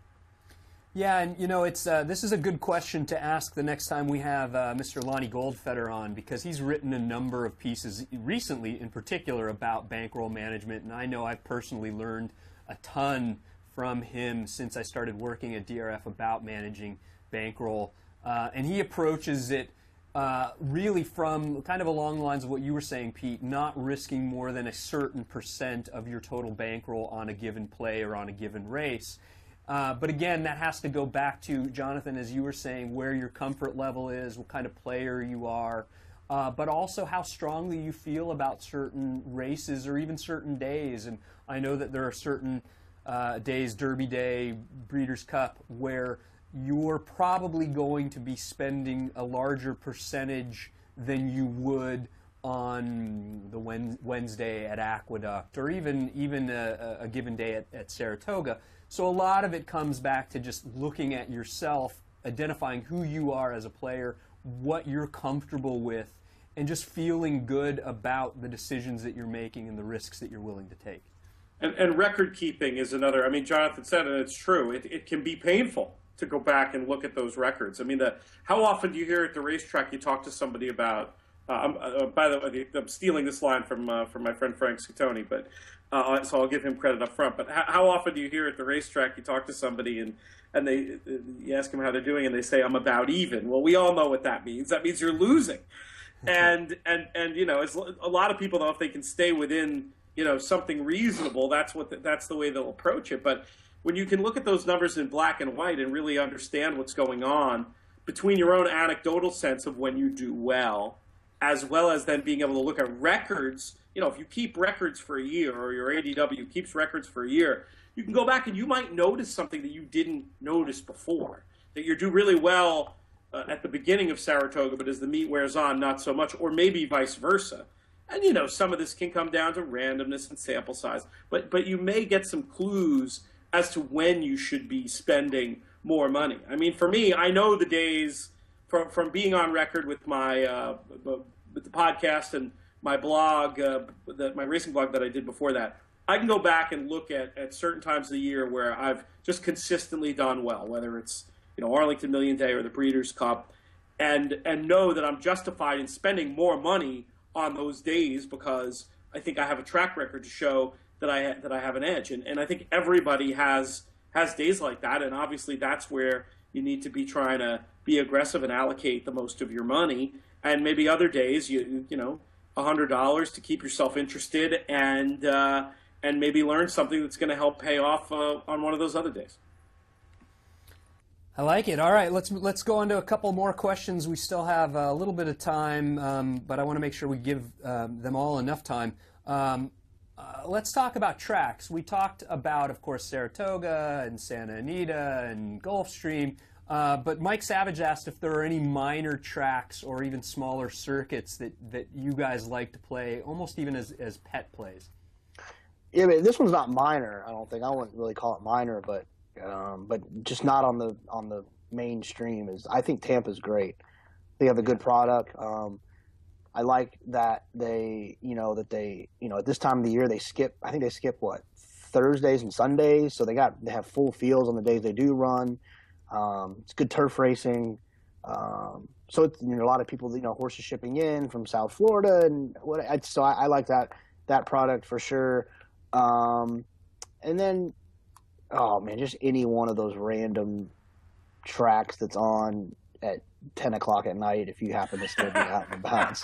Yeah, and you know, it's uh, this is a good question to ask the next time we have uh, Mister Lonnie Goldfeder on, because he's written a number of pieces recently, in particular, about bankroll management, and I know I've personally learned a ton from him since I started working at D R F about managing bankroll, uh, and he approaches it uh, really from kind of along the lines of what you were saying, Pete, not risking more than a certain percent of your total bankroll on a given play or on a given race. Uh, but again, that has to go back to, Jonathan, as you were saying, where your comfort level is, what kind of player you are, uh, but also how strongly you feel about certain races or even certain days. And I know that there are certain uh, days, Derby Day, Breeders' Cup, where you're probably going to be spending a larger percentage than you would on the Wednesday at Aqueduct, or even even a, a given day at, at Saratoga. So a lot of it comes back to just looking at yourself, identifying who you are as a player, what you're comfortable with, and just feeling good about the decisions that you're making and the risks that you're willing to take. And, and record keeping is another. I mean, Jonathan said it, and it's true. It, it can be painful to go back and look at those records. I mean, the, how often do you hear at the racetrack you talk to somebody about, uh, uh, by the way, I'm stealing this line from uh, from my friend Frank Scottoni, but uh, so I'll give him credit up front. But how, how often do you hear at the racetrack you talk to somebody and and they you ask them how they're doing and they say, I'm about even? Well, we all know what that means. That means you're losing. and and and you know, it's, a lot of people, though, if they can stay within, you know, something reasonable, that's what the, that's the way they'll approach it. But when you can look at those numbers in black and white and really understand what's going on between your own anecdotal sense of when you do well, as well as then being able to look at records, you know, if you keep records for a year, or your A D W keeps records for a year, you can go back and you might notice something that you didn't notice before, that you do really well uh, at the beginning of Saratoga, but as the meet wears on, not so much, or maybe vice versa. And, you know, some of this can come down to randomness and sample size, but but you may get some clues as to when you should be spending more money. I mean, for me, I know the days from from being on record with my uh, with the podcast and my blog, uh, that my racing blog that I did before that, I can go back and look at, at certain times of the year where I've just consistently done well, whether it's, you know, Arlington Million Day or the Breeders' Cup, and and know that I'm justified in spending more money on those days because I think I have a track record to show that I that I have an edge. And and I think everybody has has days like that, and obviously that's where you need to be trying to be aggressive and allocate the most of your money. And maybe other days, you you know, one hundred dollars to keep yourself interested and uh, and maybe learn something that's going to help pay off uh, on one of those other days. I like it. All right, let's let's go on to a couple more questions. We still have a little bit of time, um, but I want to make sure we give um, them all enough time. Um, uh, let's talk about tracks. We talked about, of course, Saratoga and Santa Anita and Gulfstream, uh, but Mike Savage asked if there are any minor tracks or even smaller circuits that, that you guys like to play, almost even as, as pet plays. Yeah, but this one's not minor. I don't think I wouldn't really call it minor, but um, but just not on the on the mainstream. Is I think Tampa's great. They have a good product. Um, I like that they, you know, that they, you know, at this time of the year they skip. I think they skip what Thursdays and Sundays, so they got they have full fields on the days they do run. Um, it's good turf racing. Um, so it's, you know, a lot of people, you know, horses shipping in from South Florida and what. So I, I like that that product for sure. Um, and then, oh man, just any one of those random tracks that's on at ten o'clock at night if you happen to still be out and about.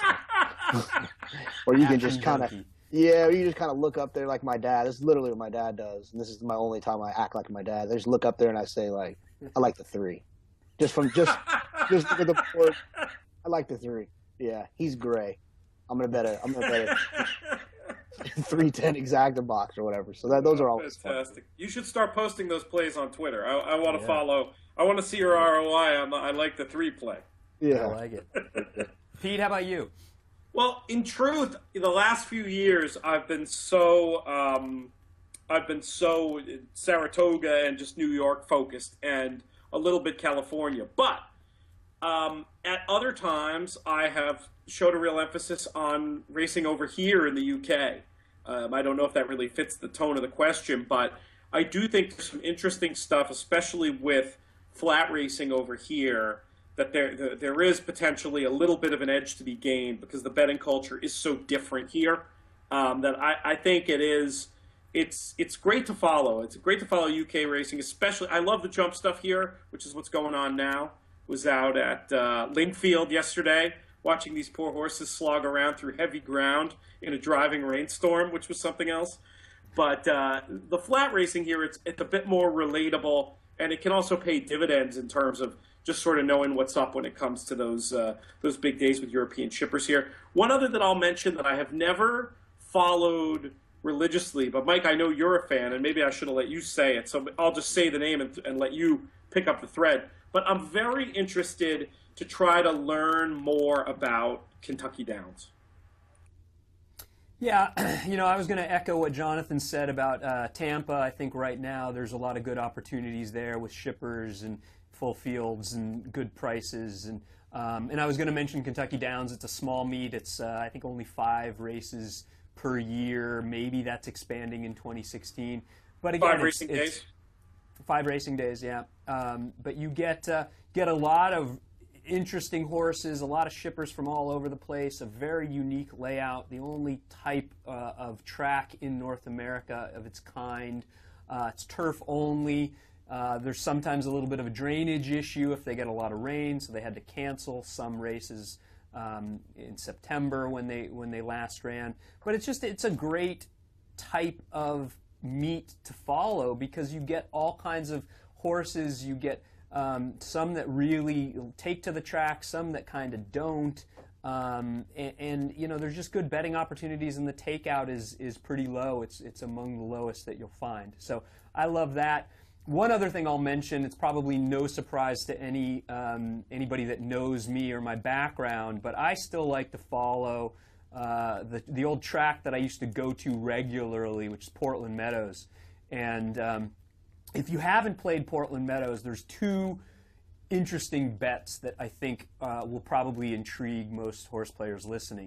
Or you can just kind of, yeah, or you just kind of look up there like my dad. This is literally what my dad does, and this is my only time I act like my dad. I just look up there and I say, like, I like the three. Just from, just, just look at the board. I like the three. Yeah, he's gray. I'm going to bet it. I'm going to bet it. three ten exacta box or whatever. So that those are always fantastic. Fun. You should start posting those plays on Twitter. I, I want to yeah. follow. I want to see your R O I on the I like the three play. Yeah, I like it. Pete, how about you? Well, in truth, in the last few years, I've been so um, I've been so Saratoga and just New York focused, and a little bit California. But um, at other times, I have showed a real emphasis on racing over here in the U K. Um, I don't know if that really fits the tone of the question, but I do think there's some interesting stuff, especially with flat racing over here, that there, there there is potentially a little bit of an edge to be gained because the betting culture is so different here um, that I, I think it is it's it's great to follow. It's great to follow U K racing, especially. I love the jump stuff here, which is what's going on now. Was out at uh, Lingfield yesterday, watching these poor horses slog around through heavy ground in a driving rainstorm, which was something else. But uh, the flat racing here, it's, it's a bit more relatable, and it can also pay dividends in terms of just sort of knowing what's up when it comes to those uh, those big days with European shippers here. One other that I'll mention that I have never followed religiously, but Mike, I know you're a fan, and maybe I should have let you say it, so I'll just say the name and, and let you pick up the thread. But I'm very interested to try to learn more about Kentucky Downs. Yeah, you know, I was going to echo what Jonathan said about uh, Tampa. I think right now there's a lot of good opportunities there with shippers and full fields and good prices. And um, and I was going to mention Kentucky Downs. It's a small meet. It's, uh, I think, only five races per year. Maybe that's expanding in twenty sixteen. But again, five it's, racing it's, days? Five racing days, yeah. Um, but you get uh, get a lot of interesting horses, a lot of shippers from all over the place, a very unique layout, the only type uh, of track in North America of its kind. Uh, it's turf only. Uh, there's sometimes a little bit of a drainage issue if they get a lot of rain, so they had to cancel some races um, in September when they when they last ran. But it's just it's a great type of meet to follow because you get all kinds of horses. You get um, some that really take to the track, some that kind of don't, um, and, and you know there's just good betting opportunities, and the takeout is is pretty low. It's it's among the lowest that you'll find. So I love that. One other thing I'll mention, it's probably no surprise to any um, anybody that knows me or my background, but I still like to follow Uh, the, the old track that I used to go to regularly, which is Portland Meadows. And um, if you haven't played Portland Meadows, there's two interesting bets that I think uh, will probably intrigue most horse players listening.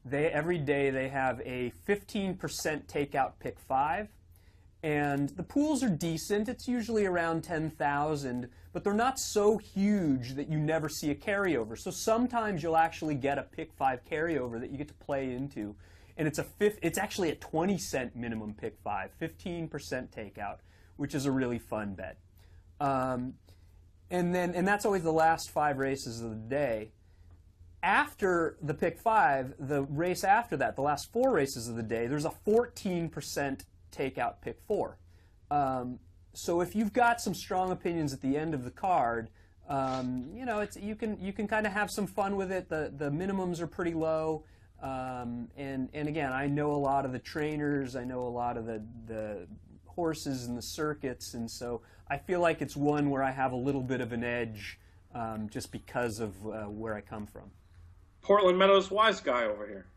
they every day they have a fifteen percent takeout pick five, and the pools are decent. It's usually around ten thousand, but they're not so huge that you never see a carryover. So sometimes you'll actually get a pick five carryover that you get to play into, and it's a fifth, it's actually a twenty cent minimum pick five, fifteen percent takeout, which is a really fun bet. Um, and then and that's always the last five races of the day. After the pick five, the race after that, the last four races of the day, there's a fourteen percent takeout pick four. Um, so if you've got some strong opinions at the end of the card, um, you know, it's you can you can kind of have some fun with it. The the minimums are pretty low, um, and and again, I know a lot of the trainers, I know a lot of the the horses and the circuits, and so I feel like it's one where I have a little bit of an edge, um, just because of uh, where I come from. Portland Meadows wise guy over here.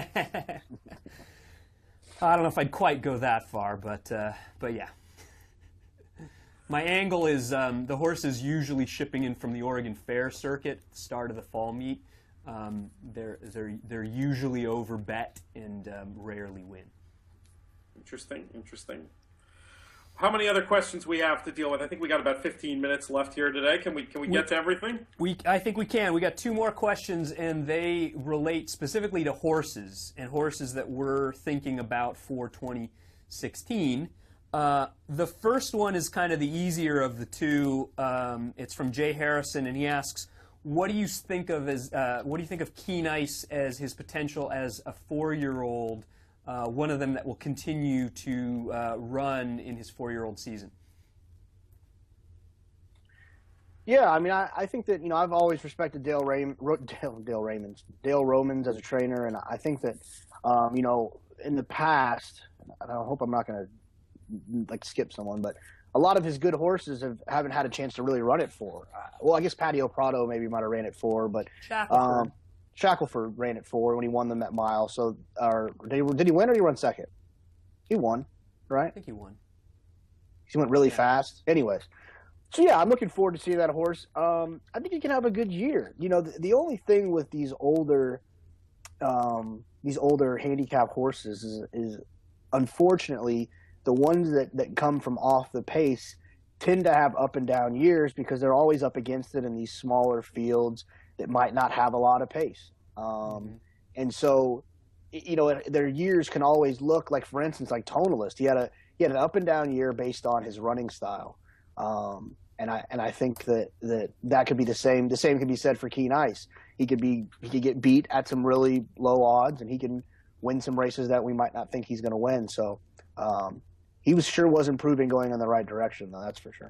I don't know if I'd quite go that far, but uh, but yeah. My angle is um, the horse is usually shipping in from the Oregon Fair circuit at the start of the fall meet. Um, they're they're they're usually over bet and um, rarely win. Interesting, interesting. How many other questions we have to deal with? I think we got about fifteen minutes left here today. Can we can we, we get to everything? We I think we can. We got two more questions, and they relate specifically to horses and horses that we're thinking about for twenty sixteen. Uh, the first one is kind of the easier of the two. Um, it's from Jay Harrison, and he asks, "What do you think of as uh, what do you think of Keen Ice as his potential as a four-year-old?" Uh, one of them that will continue to uh, run in his four-year-old season. Yeah, I mean, I, I think that, you know, I've always respected Dale Ray, Dale, Dale Raymond, Dale Romans as a trainer, and I think that, um, you know, in the past, and I hope I'm not going to like skip someone, but a lot of his good horses have haven't had a chance to really run it for. Uh, well, I guess Patio Prado maybe might have ran it for, but Shackelford. Um, Shackelford ran it for when he won them that mile. So, or did he, did he win or did he run second? He won, right? I think he won. He went really yeah. fast. Anyways, so yeah, I'm looking forward to seeing that horse. Um, I think he can have a good year. You know, the, the only thing with these older, um, these older handicap horses is, is unfortunately the ones that, that come from off the pace tend to have up and down years because they're always up against it in these smaller fields that might not have a lot of pace. Um, mm-hmm. And so, you know, their years can always look like, for instance, like Tonalist. He had a he had an up and down year based on his running style. Um, and I and I think that, that that could be the same. The same can be said for Keen Ice. He could be he could get beat at some really low odds, and he can win some races that we might not think he's going to win. So um, he was sure was improving, going in the right direction, though. That's for sure.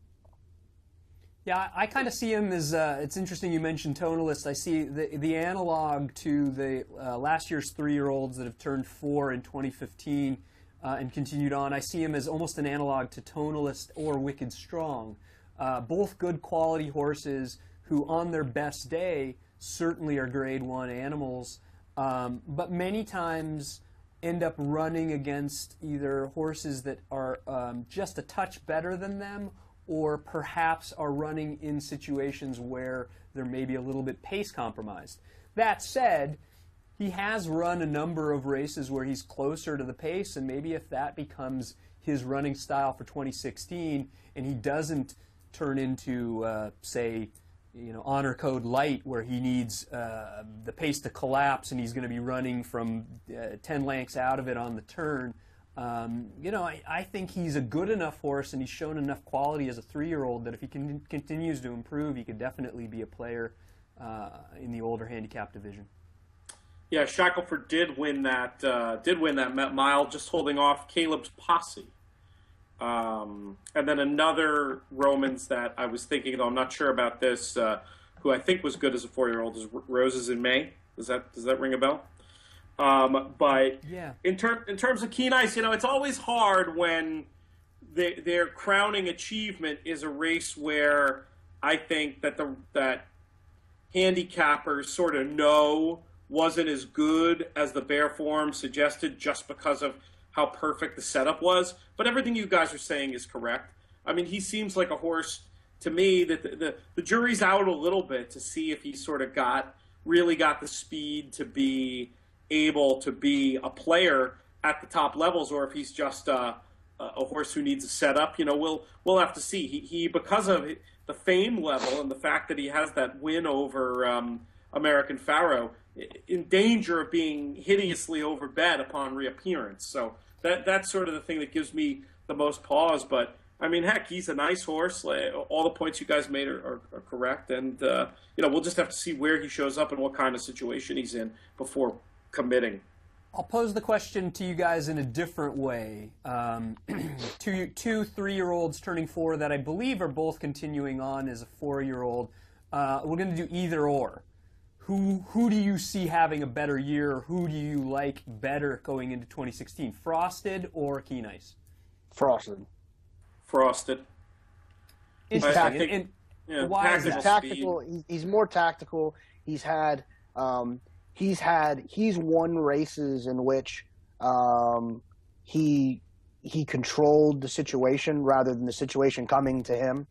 Yeah, I kind of see him as, uh, it's interesting you mentioned Tonalist. I see the the analog to the uh, last year's three-year-olds that have turned four in twenty fifteen uh, and continued on. I see him as almost an analog to Tonalist or Wicked Strong. Uh, both good quality horses who on their best day certainly are grade one animals, um, but many times end up running against either horses that are um, just a touch better than them, or perhaps are running in situations where there may be a little bit pace compromised. That said, he has run a number of races where he's closer to the pace, and maybe if that becomes his running style for twenty sixteen, and he doesn't turn into, uh, say, you know, Honor Code Light, where he needs uh, the pace to collapse, and he's going to be running from uh, ten lengths out of it on the turn. Um, you know, I, I think he's a good enough horse, and he's shown enough quality as a three-year-old that if he can, continues to improve, he could definitely be a player uh, in the older handicap division. Yeah, Shackelford did win that. Uh, did win that mile, just holding off Caleb's Posse. Um, and then another Romans that I was thinking, though I'm not sure about this, uh, who I think was good as a four-year-old, is Roses in May. Does that does that ring a bell? Um, but yeah. in, ter- in terms of Keen Ice, you know, it's always hard when they, their crowning achievement is a race where I think that the that handicappers sort of know wasn't as good as the bare form suggested just because of how perfect the setup was. But everything you guys are saying is correct. I mean, he seems like a horse to me that the, the, the jury's out a little bit to see if he sort of got really got the speed to be able to be a player at the top levels, or if he's just uh, a horse who needs a setup. You know, we'll we'll have to see. He, he because of the fame level and the fact that he has that win over um, American Pharoah, in danger of being hideously overbet upon reappearance. So that that's sort of the thing that gives me the most pause. But I mean, heck, he's a nice horse. All the points you guys made are, are, are correct, and uh, you know, we'll just have to see where he shows up and what kind of situation he's in before committing. I'll pose the question to you guys in a different way. Um, two, two three-year-olds turning four that I believe are both continuing on as a four-year-old. Uh, we're going to do either or. Who who do you see having a better year? Who do you like better going into twenty sixteen? Frosted or Keen Ice? Frosted. Frosted. Interesting. I think, and, and yeah, why is He's that? tactical. He's, he's more tactical. He's had um, he's had he's won races in which um, he he controlled the situation rather than the situation coming to him.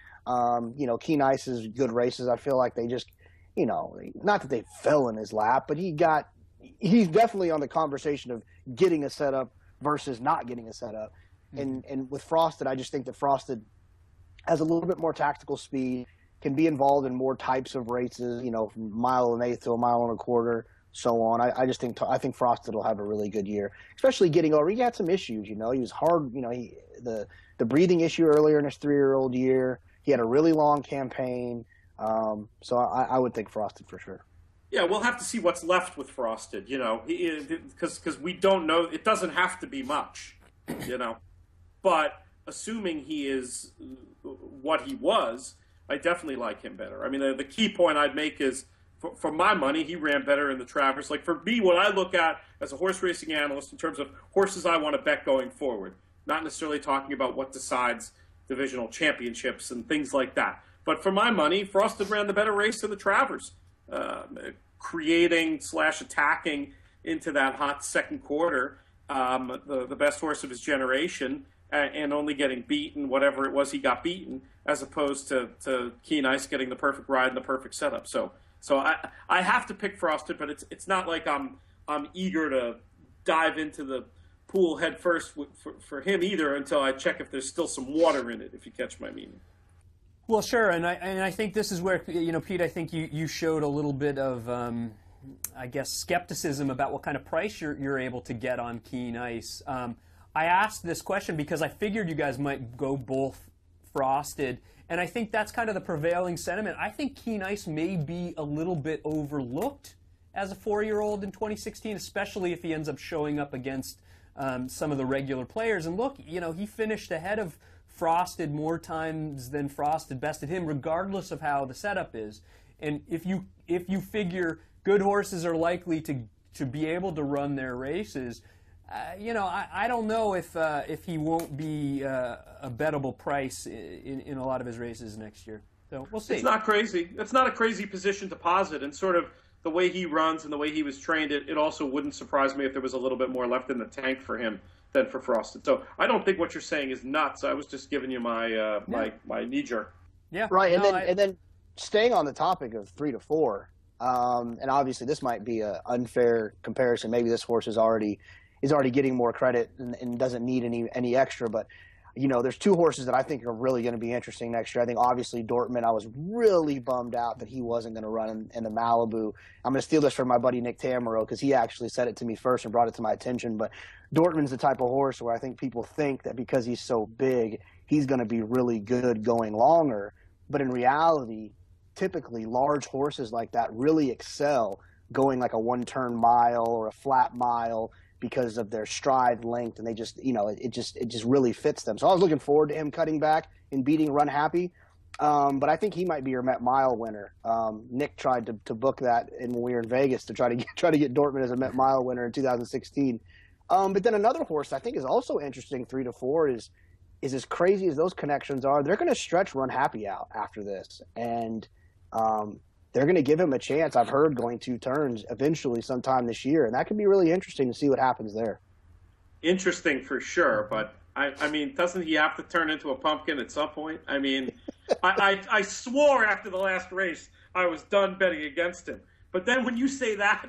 Um, you know, Keen Ice's good races, I feel like they just, you know, not that they fell in his lap, but he got, he's definitely on the conversation of getting a setup versus not getting a setup. Mm-hmm. And and with Frosted, I just think that Frosted has a little bit more tactical speed, can be involved in more types of races, you know, from a mile and an eighth to a mile and a quarter, so on. I, I just think, I think Frosted will have a really good year, especially getting over, he had some issues, you know, he was hard, you know, he, the, the breathing issue earlier in his three-year-old year, he had a really long campaign. Um, so I, I would think Frosted for sure. Yeah, we'll have to see what's left with Frosted, you know, because because we don't know. It doesn't have to be much, you know. But assuming he is what he was, I definitely like him better. I mean, the, the key point I'd make is, for, for my money, he ran better in the Travers. Like, for me, what I look at as a horse racing analyst in terms of horses I want to bet going forward, not necessarily talking about what decides divisional championships and things like that. But for my money, Frosted ran the better race in the Travers, uh, creating slash attacking into that hot second quarter, um, the, the best horse of his generation, and, and only getting beaten, whatever it was he got beaten, as opposed to, to Keen Ice getting the perfect ride and the perfect setup. So so I I have to pick Frosted, but it's it's not like I'm I'm eager to dive into the pool head first for, for him either until I check if there's still some water in it, if you catch my meaning. Well, sure, and I and I think this is where, you know, Pete, I think you, you showed a little bit of, um, I guess, skepticism about what kind of price you're you're able to get on Keen Ice. Um, I asked this question because I figured you guys might go both Frosted, and I think that's kind of the prevailing sentiment. I think Keen Ice may be a little bit overlooked as a four-year-old in twenty sixteen, especially if he ends up showing up against um, some of the regular players. And look, you know, he finished ahead of Frosted more times than Frosted bested him, regardless of how the setup is. And if you if you figure good horses are likely to to be able to run their races, uh, you know, I, I don't know if uh, if he won't be uh, a bettable price in, in a lot of his races next year. So we'll see. It's not crazy. It's not a crazy position to posit, and sort of the way he runs and the way he was trained, it, it also wouldn't surprise me if there was a little bit more left in the tank for him than for Frosted. So I don't think what you're saying is nuts. I was just giving you my uh, my yeah. my knee jerk. Yeah, right. And no, then I... and then staying on the topic of three to four, um, and obviously this might be an unfair comparison. Maybe this horse is already is already getting more credit and, and doesn't need any any extra. But you know, there's two horses that I think are really going to be interesting next year. I think obviously Dortmund. I was really bummed out that he wasn't going to run in, in the Malibu. I'm going to steal this from my buddy Nick Tamero because he actually said it to me first and brought it to my attention. But Dortmund's the type of horse where I think people think that because he's so big, he's going to be really good going longer. But in reality, typically large horses like that really excel going like a one-turn mile or a flat mile because of their stride length, and they just, you know, it, it just it just really fits them. So I was looking forward to him cutting back and beating Run Happy, um, but I think he might be your Met Mile winner. Um, Nick tried to, to book that in, when we were in Vegas to try to get, try to get Dortmund as a Met Mile winner in two thousand sixteen. Um, but then another horse I think is also interesting, three to four, is is as crazy as those connections are. They're going to stretch Run Happy out after this, and um, they're going to give him a chance, I've heard, going two turns eventually sometime this year. And that could be really interesting to see what happens there. Interesting for sure. But, I, I mean, doesn't he have to turn into a pumpkin at some point? I mean, I, I, I swore after the last race I was done betting against him. But then when you say that,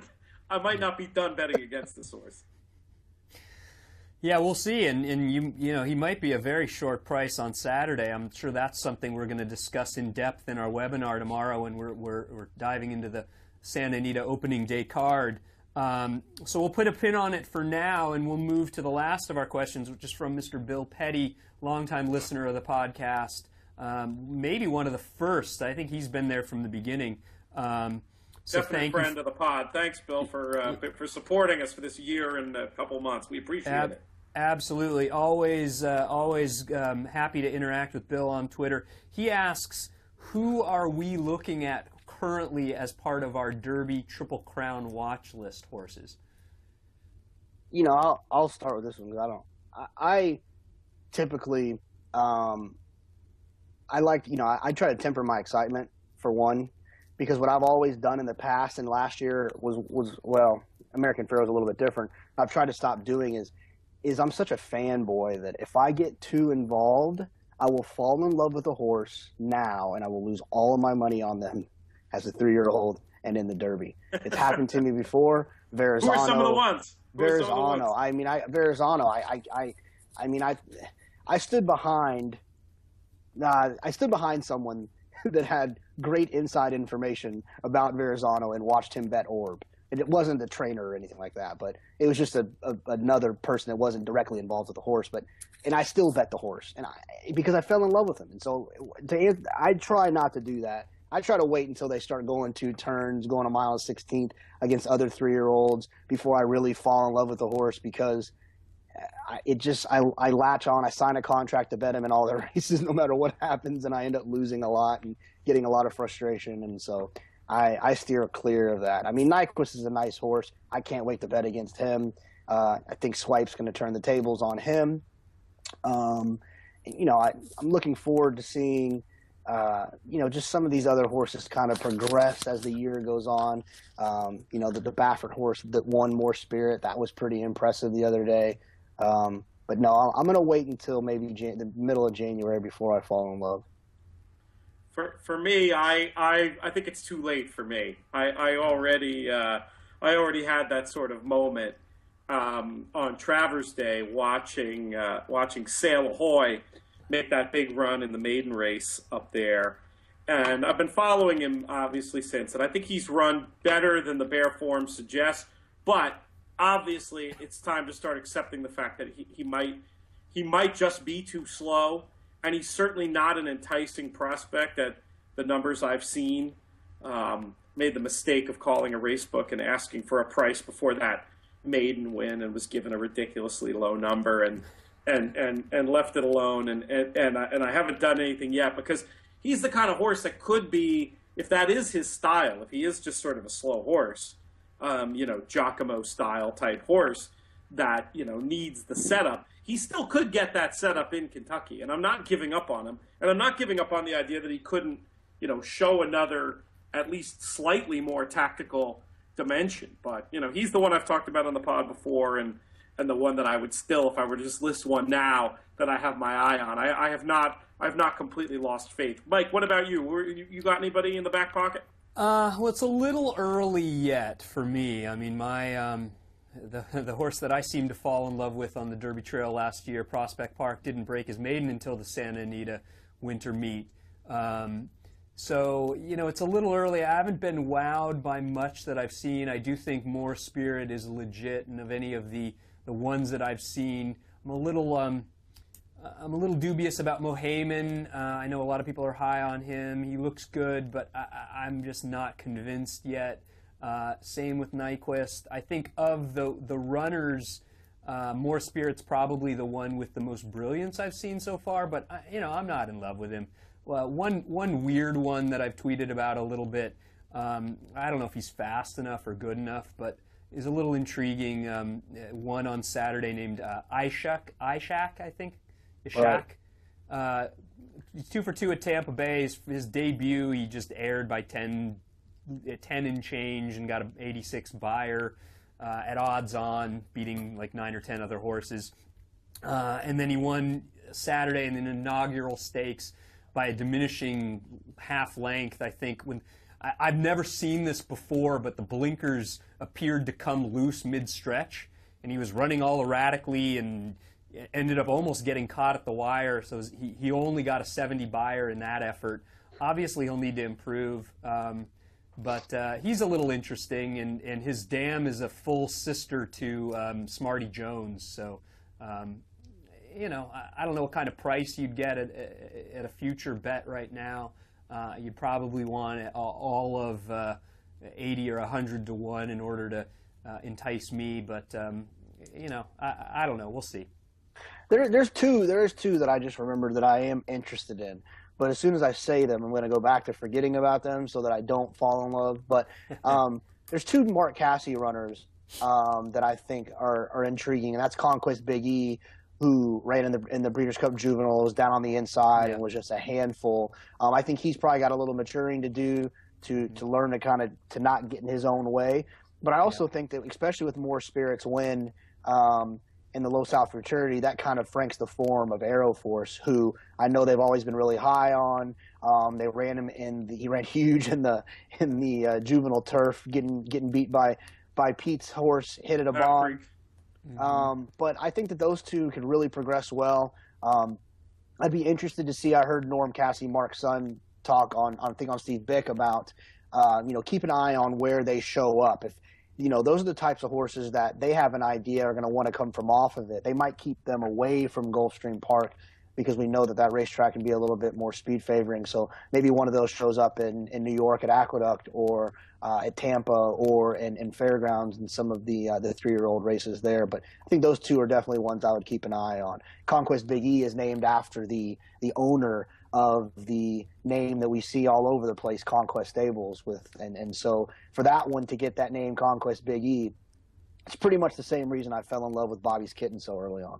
I might not be done betting against this horse. Yeah, we'll see, and and you you know he might be a very short price on Saturday. I'm sure that's something we're going to discuss in depth in our webinar tomorrow, when we're we're, we're diving into the Santa Anita opening day card. Um, so we'll put a pin on it for now, and we'll move to the last of our questions, which is from Mister Bill Petty, longtime listener of the podcast, um, maybe one of the first. I think he's been there from the beginning. Um, so Definite thank friend you. of the pod. Thanks, Bill, for uh, for supporting us for this year and a couple months. We appreciate Ab- it. Absolutely. Always, uh, always um, happy to interact with Bill on Twitter. He asks, who are we looking at currently as part of our Derby Triple Crown watch list horses? You know, I'll, I'll start with this one because I don't. I, I typically, um, I like, you know, I, I try to temper my excitement for one, because what I've always done in the past and last year was, was well, American Pharoah is a little bit different. I've tried to stop doing is, is I'm such a fanboy that if I get too involved, I will fall in love with a horse now and I will lose all of my money on them as a three-year-old and in the Derby. It's happened to me before. Verrazano. Who are some of the ones? Verrazano. I mean, I Verrazano. I, I, I, I mean, I, I stood behind. Uh, I stood behind someone that had great inside information about Verrazano and watched him bet Orb. And it wasn't a trainer or anything like that, but it was just a, a another person that wasn't directly involved with the horse. But and I still bet the horse, and I because I fell in love with him. And so to answer, I try not to do that. I try to wait until they start going two turns, going a mile and sixteenth against other three-year-olds before I really fall in love with the horse, because I, it just I, I latch on. I sign a contract to bet him in all the races, no matter what happens, and I end up losing a lot and getting a lot of frustration. And so I, I steer clear of that. I mean, Nyquist is a nice horse. I can't wait to bet against him. Uh, I think Swipe's going to turn the tables on him. Um, you know, I, I'm looking forward to seeing. Uh, you know, just some of these other horses kind of progress as the year goes on. Um, you know, the, the Baffert horse that won More Spirit, that was pretty impressive the other day. Um, but no, I'm going to wait until maybe Jan- the middle of January before I fall in love. For for me, I I, I think it's too late for me. I I already uh, I already had that sort of moment um, on Travers Day watching uh, watching Sail Ahoy make that big run in the maiden race up there. And I've been following him, obviously, since. And I think he's run better than the bare form suggests. But, obviously, it's time to start accepting the fact that he, he might he might just be too slow. And he's certainly not an enticing prospect at the numbers I've seen. Um, made the mistake of calling a race book and asking for a price before that maiden win and was given a ridiculously low number. And And, and, and left it alone, and, and, and, I, and I haven't done anything yet, because he's the kind of horse that could be, if that is his style, if he is just sort of a slow horse, um, you know, Giacomo-style type horse that, you know, needs the setup, he still could get that setup in Kentucky, and I'm not giving up on him, and I'm not giving up on the idea that he couldn't, you know, show another at least slightly more tactical dimension, but, you know, he's the one I've talked about on the pod before, and and the one that I would still, if I were to just list one now, that I have my eye on. I, I have not I have not completely lost faith. Mike, what about you? Were, you? You got anybody in the back pocket? Uh, well, it's a little early yet for me. I mean, my um, the the horse that I seemed to fall in love with on the Derby Trail last year, Prospect Park, didn't break his maiden until the Santa Anita winter meet. Um, so, you know, it's a little early. I haven't been wowed by much that I've seen. I do think More Spirit is legit, and of any of the the ones that I've seen, I'm a little, um, I'm a little dubious about Mohaymen. Uh, I know a lot of people are high on him. He looks good, but I, I'm just not convinced yet. Uh, same with Nyquist. I think of the the runners, uh, More Spirit's probably the one with the most brilliance I've seen so far. But I, you know, I'm not in love with him. Well, one one weird one that I've tweeted about a little bit. Um, I don't know if he's fast enough or good enough, but is a little intriguing. Um, one on Saturday named uh, Ishak, Ishak, I think, Ishak. Right. Uh, he's two for two at Tampa Bay. His, his debut, he just aired by ten, ten and change and got an eighty-six buyer uh, at odds on, beating like nine or ten other horses. Uh, and then he won Saturday in an inaugural stakes by a diminishing half length, I think. When I, I've never seen this before, but the blinkers appeared to come loose mid-stretch, and he was running all erratically and ended up almost getting caught at the wire. So he, he only got a seventy buyer in that effort. Obviously, he'll need to improve, um, but uh, he's a little interesting, and, and his dam is a full sister to um, Smarty Jones. So, um, you know, I, I don't know what kind of price you'd get at, at a future bet right now. Uh, you'd probably want all of uh, eighty or one hundred to one in order to uh, entice me, but, um, you know, I, I don't know. We'll see. There, there's two. There's two that I just remembered that I am interested in. But as soon as I say them, I'm going to go back to forgetting about them so that I don't fall in love. But um, there's two Mark Casse runners um, that I think are, are intriguing, and that's Conquest Big E, who ran in the in the Breeders' Cup Juveniles down on the inside yeah. and was just a handful. Um, I think he's probably got a little maturing to do to mm-hmm. to learn to kind of to not get in his own way. But I also yeah. think that, especially with More Spirits win um, in the Los Al Futurity, that kind of franks the form of Aeroforce, who I know they've always been really high on. Um, they ran him in the, he ran huge in the in the uh, juvenile turf, getting getting beat by by Pete's horse, hit at a bond. Mm-hmm. Um, but I think that those two could really progress well. Um, I'd be interested to see. I heard Norm Casse, Mark's son, talk on, on I think on Steve Bick about uh, you know keep an eye on where they show up. If you know, those are the types of horses that they have an idea are going to want to come from off of it. They might keep them away from Gulfstream Park because we know that that racetrack can be a little bit more speed favoring. So maybe one of those shows up in, in New York at Aqueduct or uh, at Tampa or in, in Fairgrounds and some of the uh, the three-year-old races there. But I think those two are definitely ones I would keep an eye on. Conquest Big E is named after the the owner of the name that we see all over the place, Conquest Stables, with and, and so for that one to get that name, Conquest Big E, it's pretty much the same reason I fell in love with Bobby's Kitten so early on.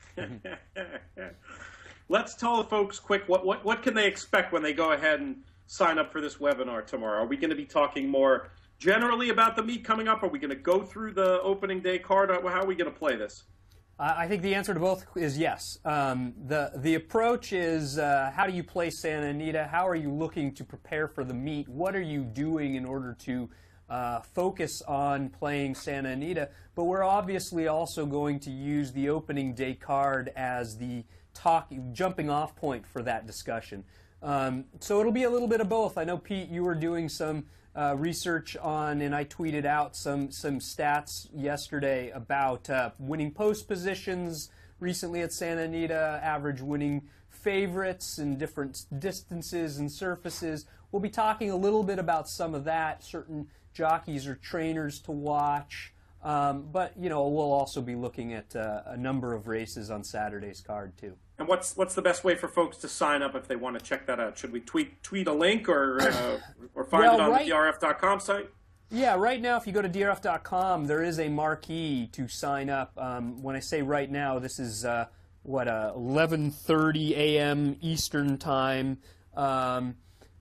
Let's tell the folks quick what, what what can they expect when they go ahead and sign up for this webinar tomorrow. Are we going to be talking more generally about the meet coming up? Are we going to go through the opening day card? How are we going to play this? I think the answer to both is yes. Um, the the approach is uh, how do you play Santa Anita? How are you looking to prepare for the meet? What are you doing in order to uh, focus on playing Santa Anita? But we're obviously also going to use the opening day card as the talk jumping off point for that discussion. Um, so it'll be a little bit of both. I know, Pete, you were doing some Uh, research on, and I tweeted out some some stats yesterday about uh, winning post positions recently at Santa Anita, average winning favorites in different distances and surfaces. We'll be talking a little bit about some of that, certain jockeys or trainers to watch, um, but you know we'll also be looking at uh, a number of races on Saturday's card too. And what's what's the best way for folks to sign up if they want to check that out? Should we tweet tweet a link or uh, or find well, it on right, the D R F dot com site? Yeah, right now if you go to D R F dot com, there is a marquee to sign up. Um, when I say right now, this is uh, what uh, eleven thirty a m Eastern time. Um,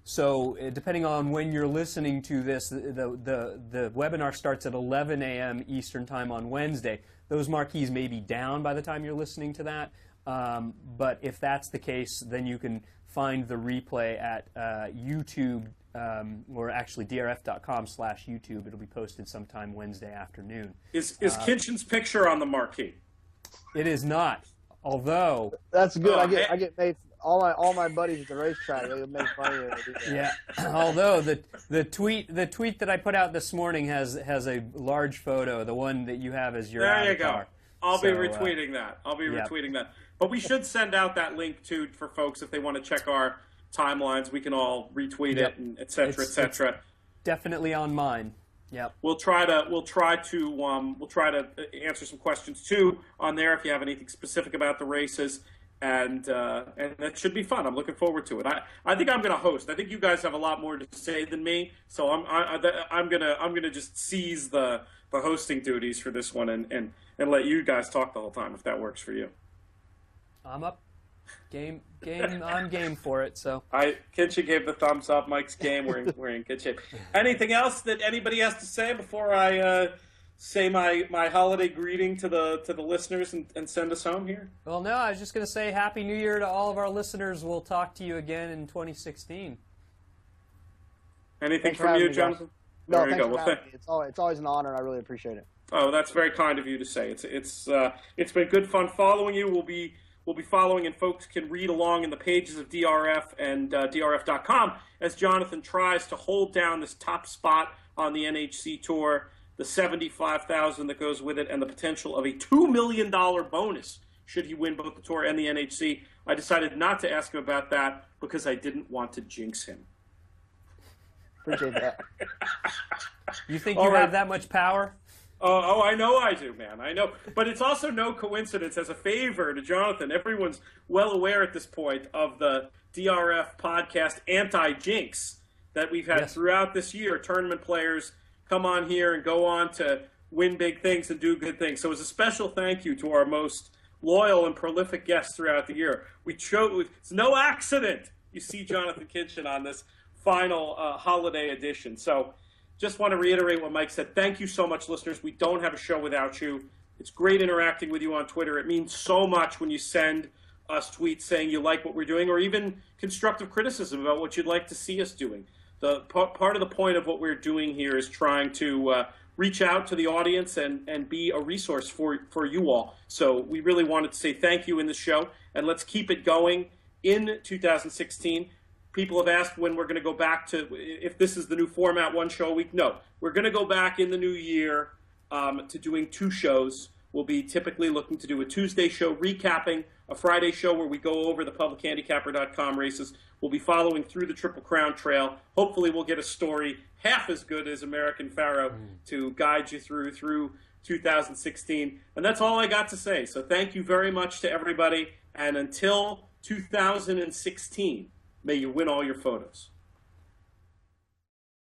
so uh, depending on when you're listening to this, the the the, the webinar starts at eleven a m Eastern time on Wednesday. Those marquees may be down by the time you're listening to that. Um, but if that's the case, then you can find the replay at uh, YouTube, um, or actually D R F dot com slash YouTube. It'll be posted sometime Wednesday afternoon. Is is uh, Kinchin's picture on the marquee? It is not. Although that's good. Uh, I get I get made all my all my buddies at the racetrack. They make fun of it. Yeah. Although the the tweet the tweet that I put out this morning has has a large photo, the one that you have as your there avatar. You go. I'll so, be retweeting uh, that. I'll be yep. retweeting that. But we should send out that link too for folks if they want to check our timelines. We can all retweet yep. it, and et cetera, it's, et cetera. Definitely on mine. Yep. We'll try to we'll try to um, we'll try to answer some questions too on there if you have anything specific about the races, and uh, and that should be fun. I'm looking forward to it. I, I think I'm going to host. I think you guys have a lot more to say than me, so I'm I, I'm gonna I'm gonna just seize the the hosting duties for this one and and and let you guys talk the whole time if that works for you. I'm up. Game, game. I'm game for it. So I, Kinchin gave the thumbs up. Mike's game. We're in, we're in good shape. Anything else that anybody has to say before I uh, say my, my holiday greeting to the to the listeners and, and send us home here? Well, no. I was just going to say Happy New Year to all of our listeners. We'll talk to you again in twenty sixteen. Anything Thanks from you, me, Jonathan? No, there you thanks go. for Well, having th- me. It's always, it's always an honor, and I really appreciate it. Oh, that's very kind of you to say. It's it's uh, it's been good fun following you. We'll be we'll be following, and folks can read along in the pages of D R F and uh, D R F dot com as Jonathan tries to hold down this top spot on the N H C Tour, the seventy-five thousand that goes with it, and the potential of a two million dollar bonus should he win both the Tour and the N H C. I decided not to ask him about that because I didn't want to jinx him. Appreciate that. You think you All right. have that much power? Uh, oh, I know I do, man. I know. But it's also no coincidence, as a favor to Jonathan, everyone's well aware at this point of the D R F podcast anti-jinx that we've had Yes. throughout this year. Tournament players come on here and go on to win big things and do good things. So it's a special thank you to our most loyal and prolific guests throughout the year. We chose, it's no accident you see Jonathan Kinchin on this final uh, holiday edition. So just want to reiterate what Mike said. Thank you so much, listeners. We don't have a show without you. It's great interacting with you on Twitter. It means so much when you send us tweets saying you like what we're doing, or even constructive criticism about what you'd like to see us doing. The p- part of the point of what we're doing here is trying to uh, reach out to the audience and, and be a resource for, for you all. So we really wanted to say thank you in the show, and let's keep it going in two thousand sixteen. People have asked when we're going to go back to, if this is the new format, one show a week. No, we're going to go back in the new year um, to doing two shows. We'll be typically looking to do a Tuesday show recapping, a Friday show where we go over the public handicapper dot com races. We'll be following through the Triple Crown Trail. Hopefully we'll get a story half as good as American Pharoah mm. to guide you through through two thousand sixteen. And that's all I got to say. So thank you very much to everybody. And until two thousand sixteen, may you win all your photos.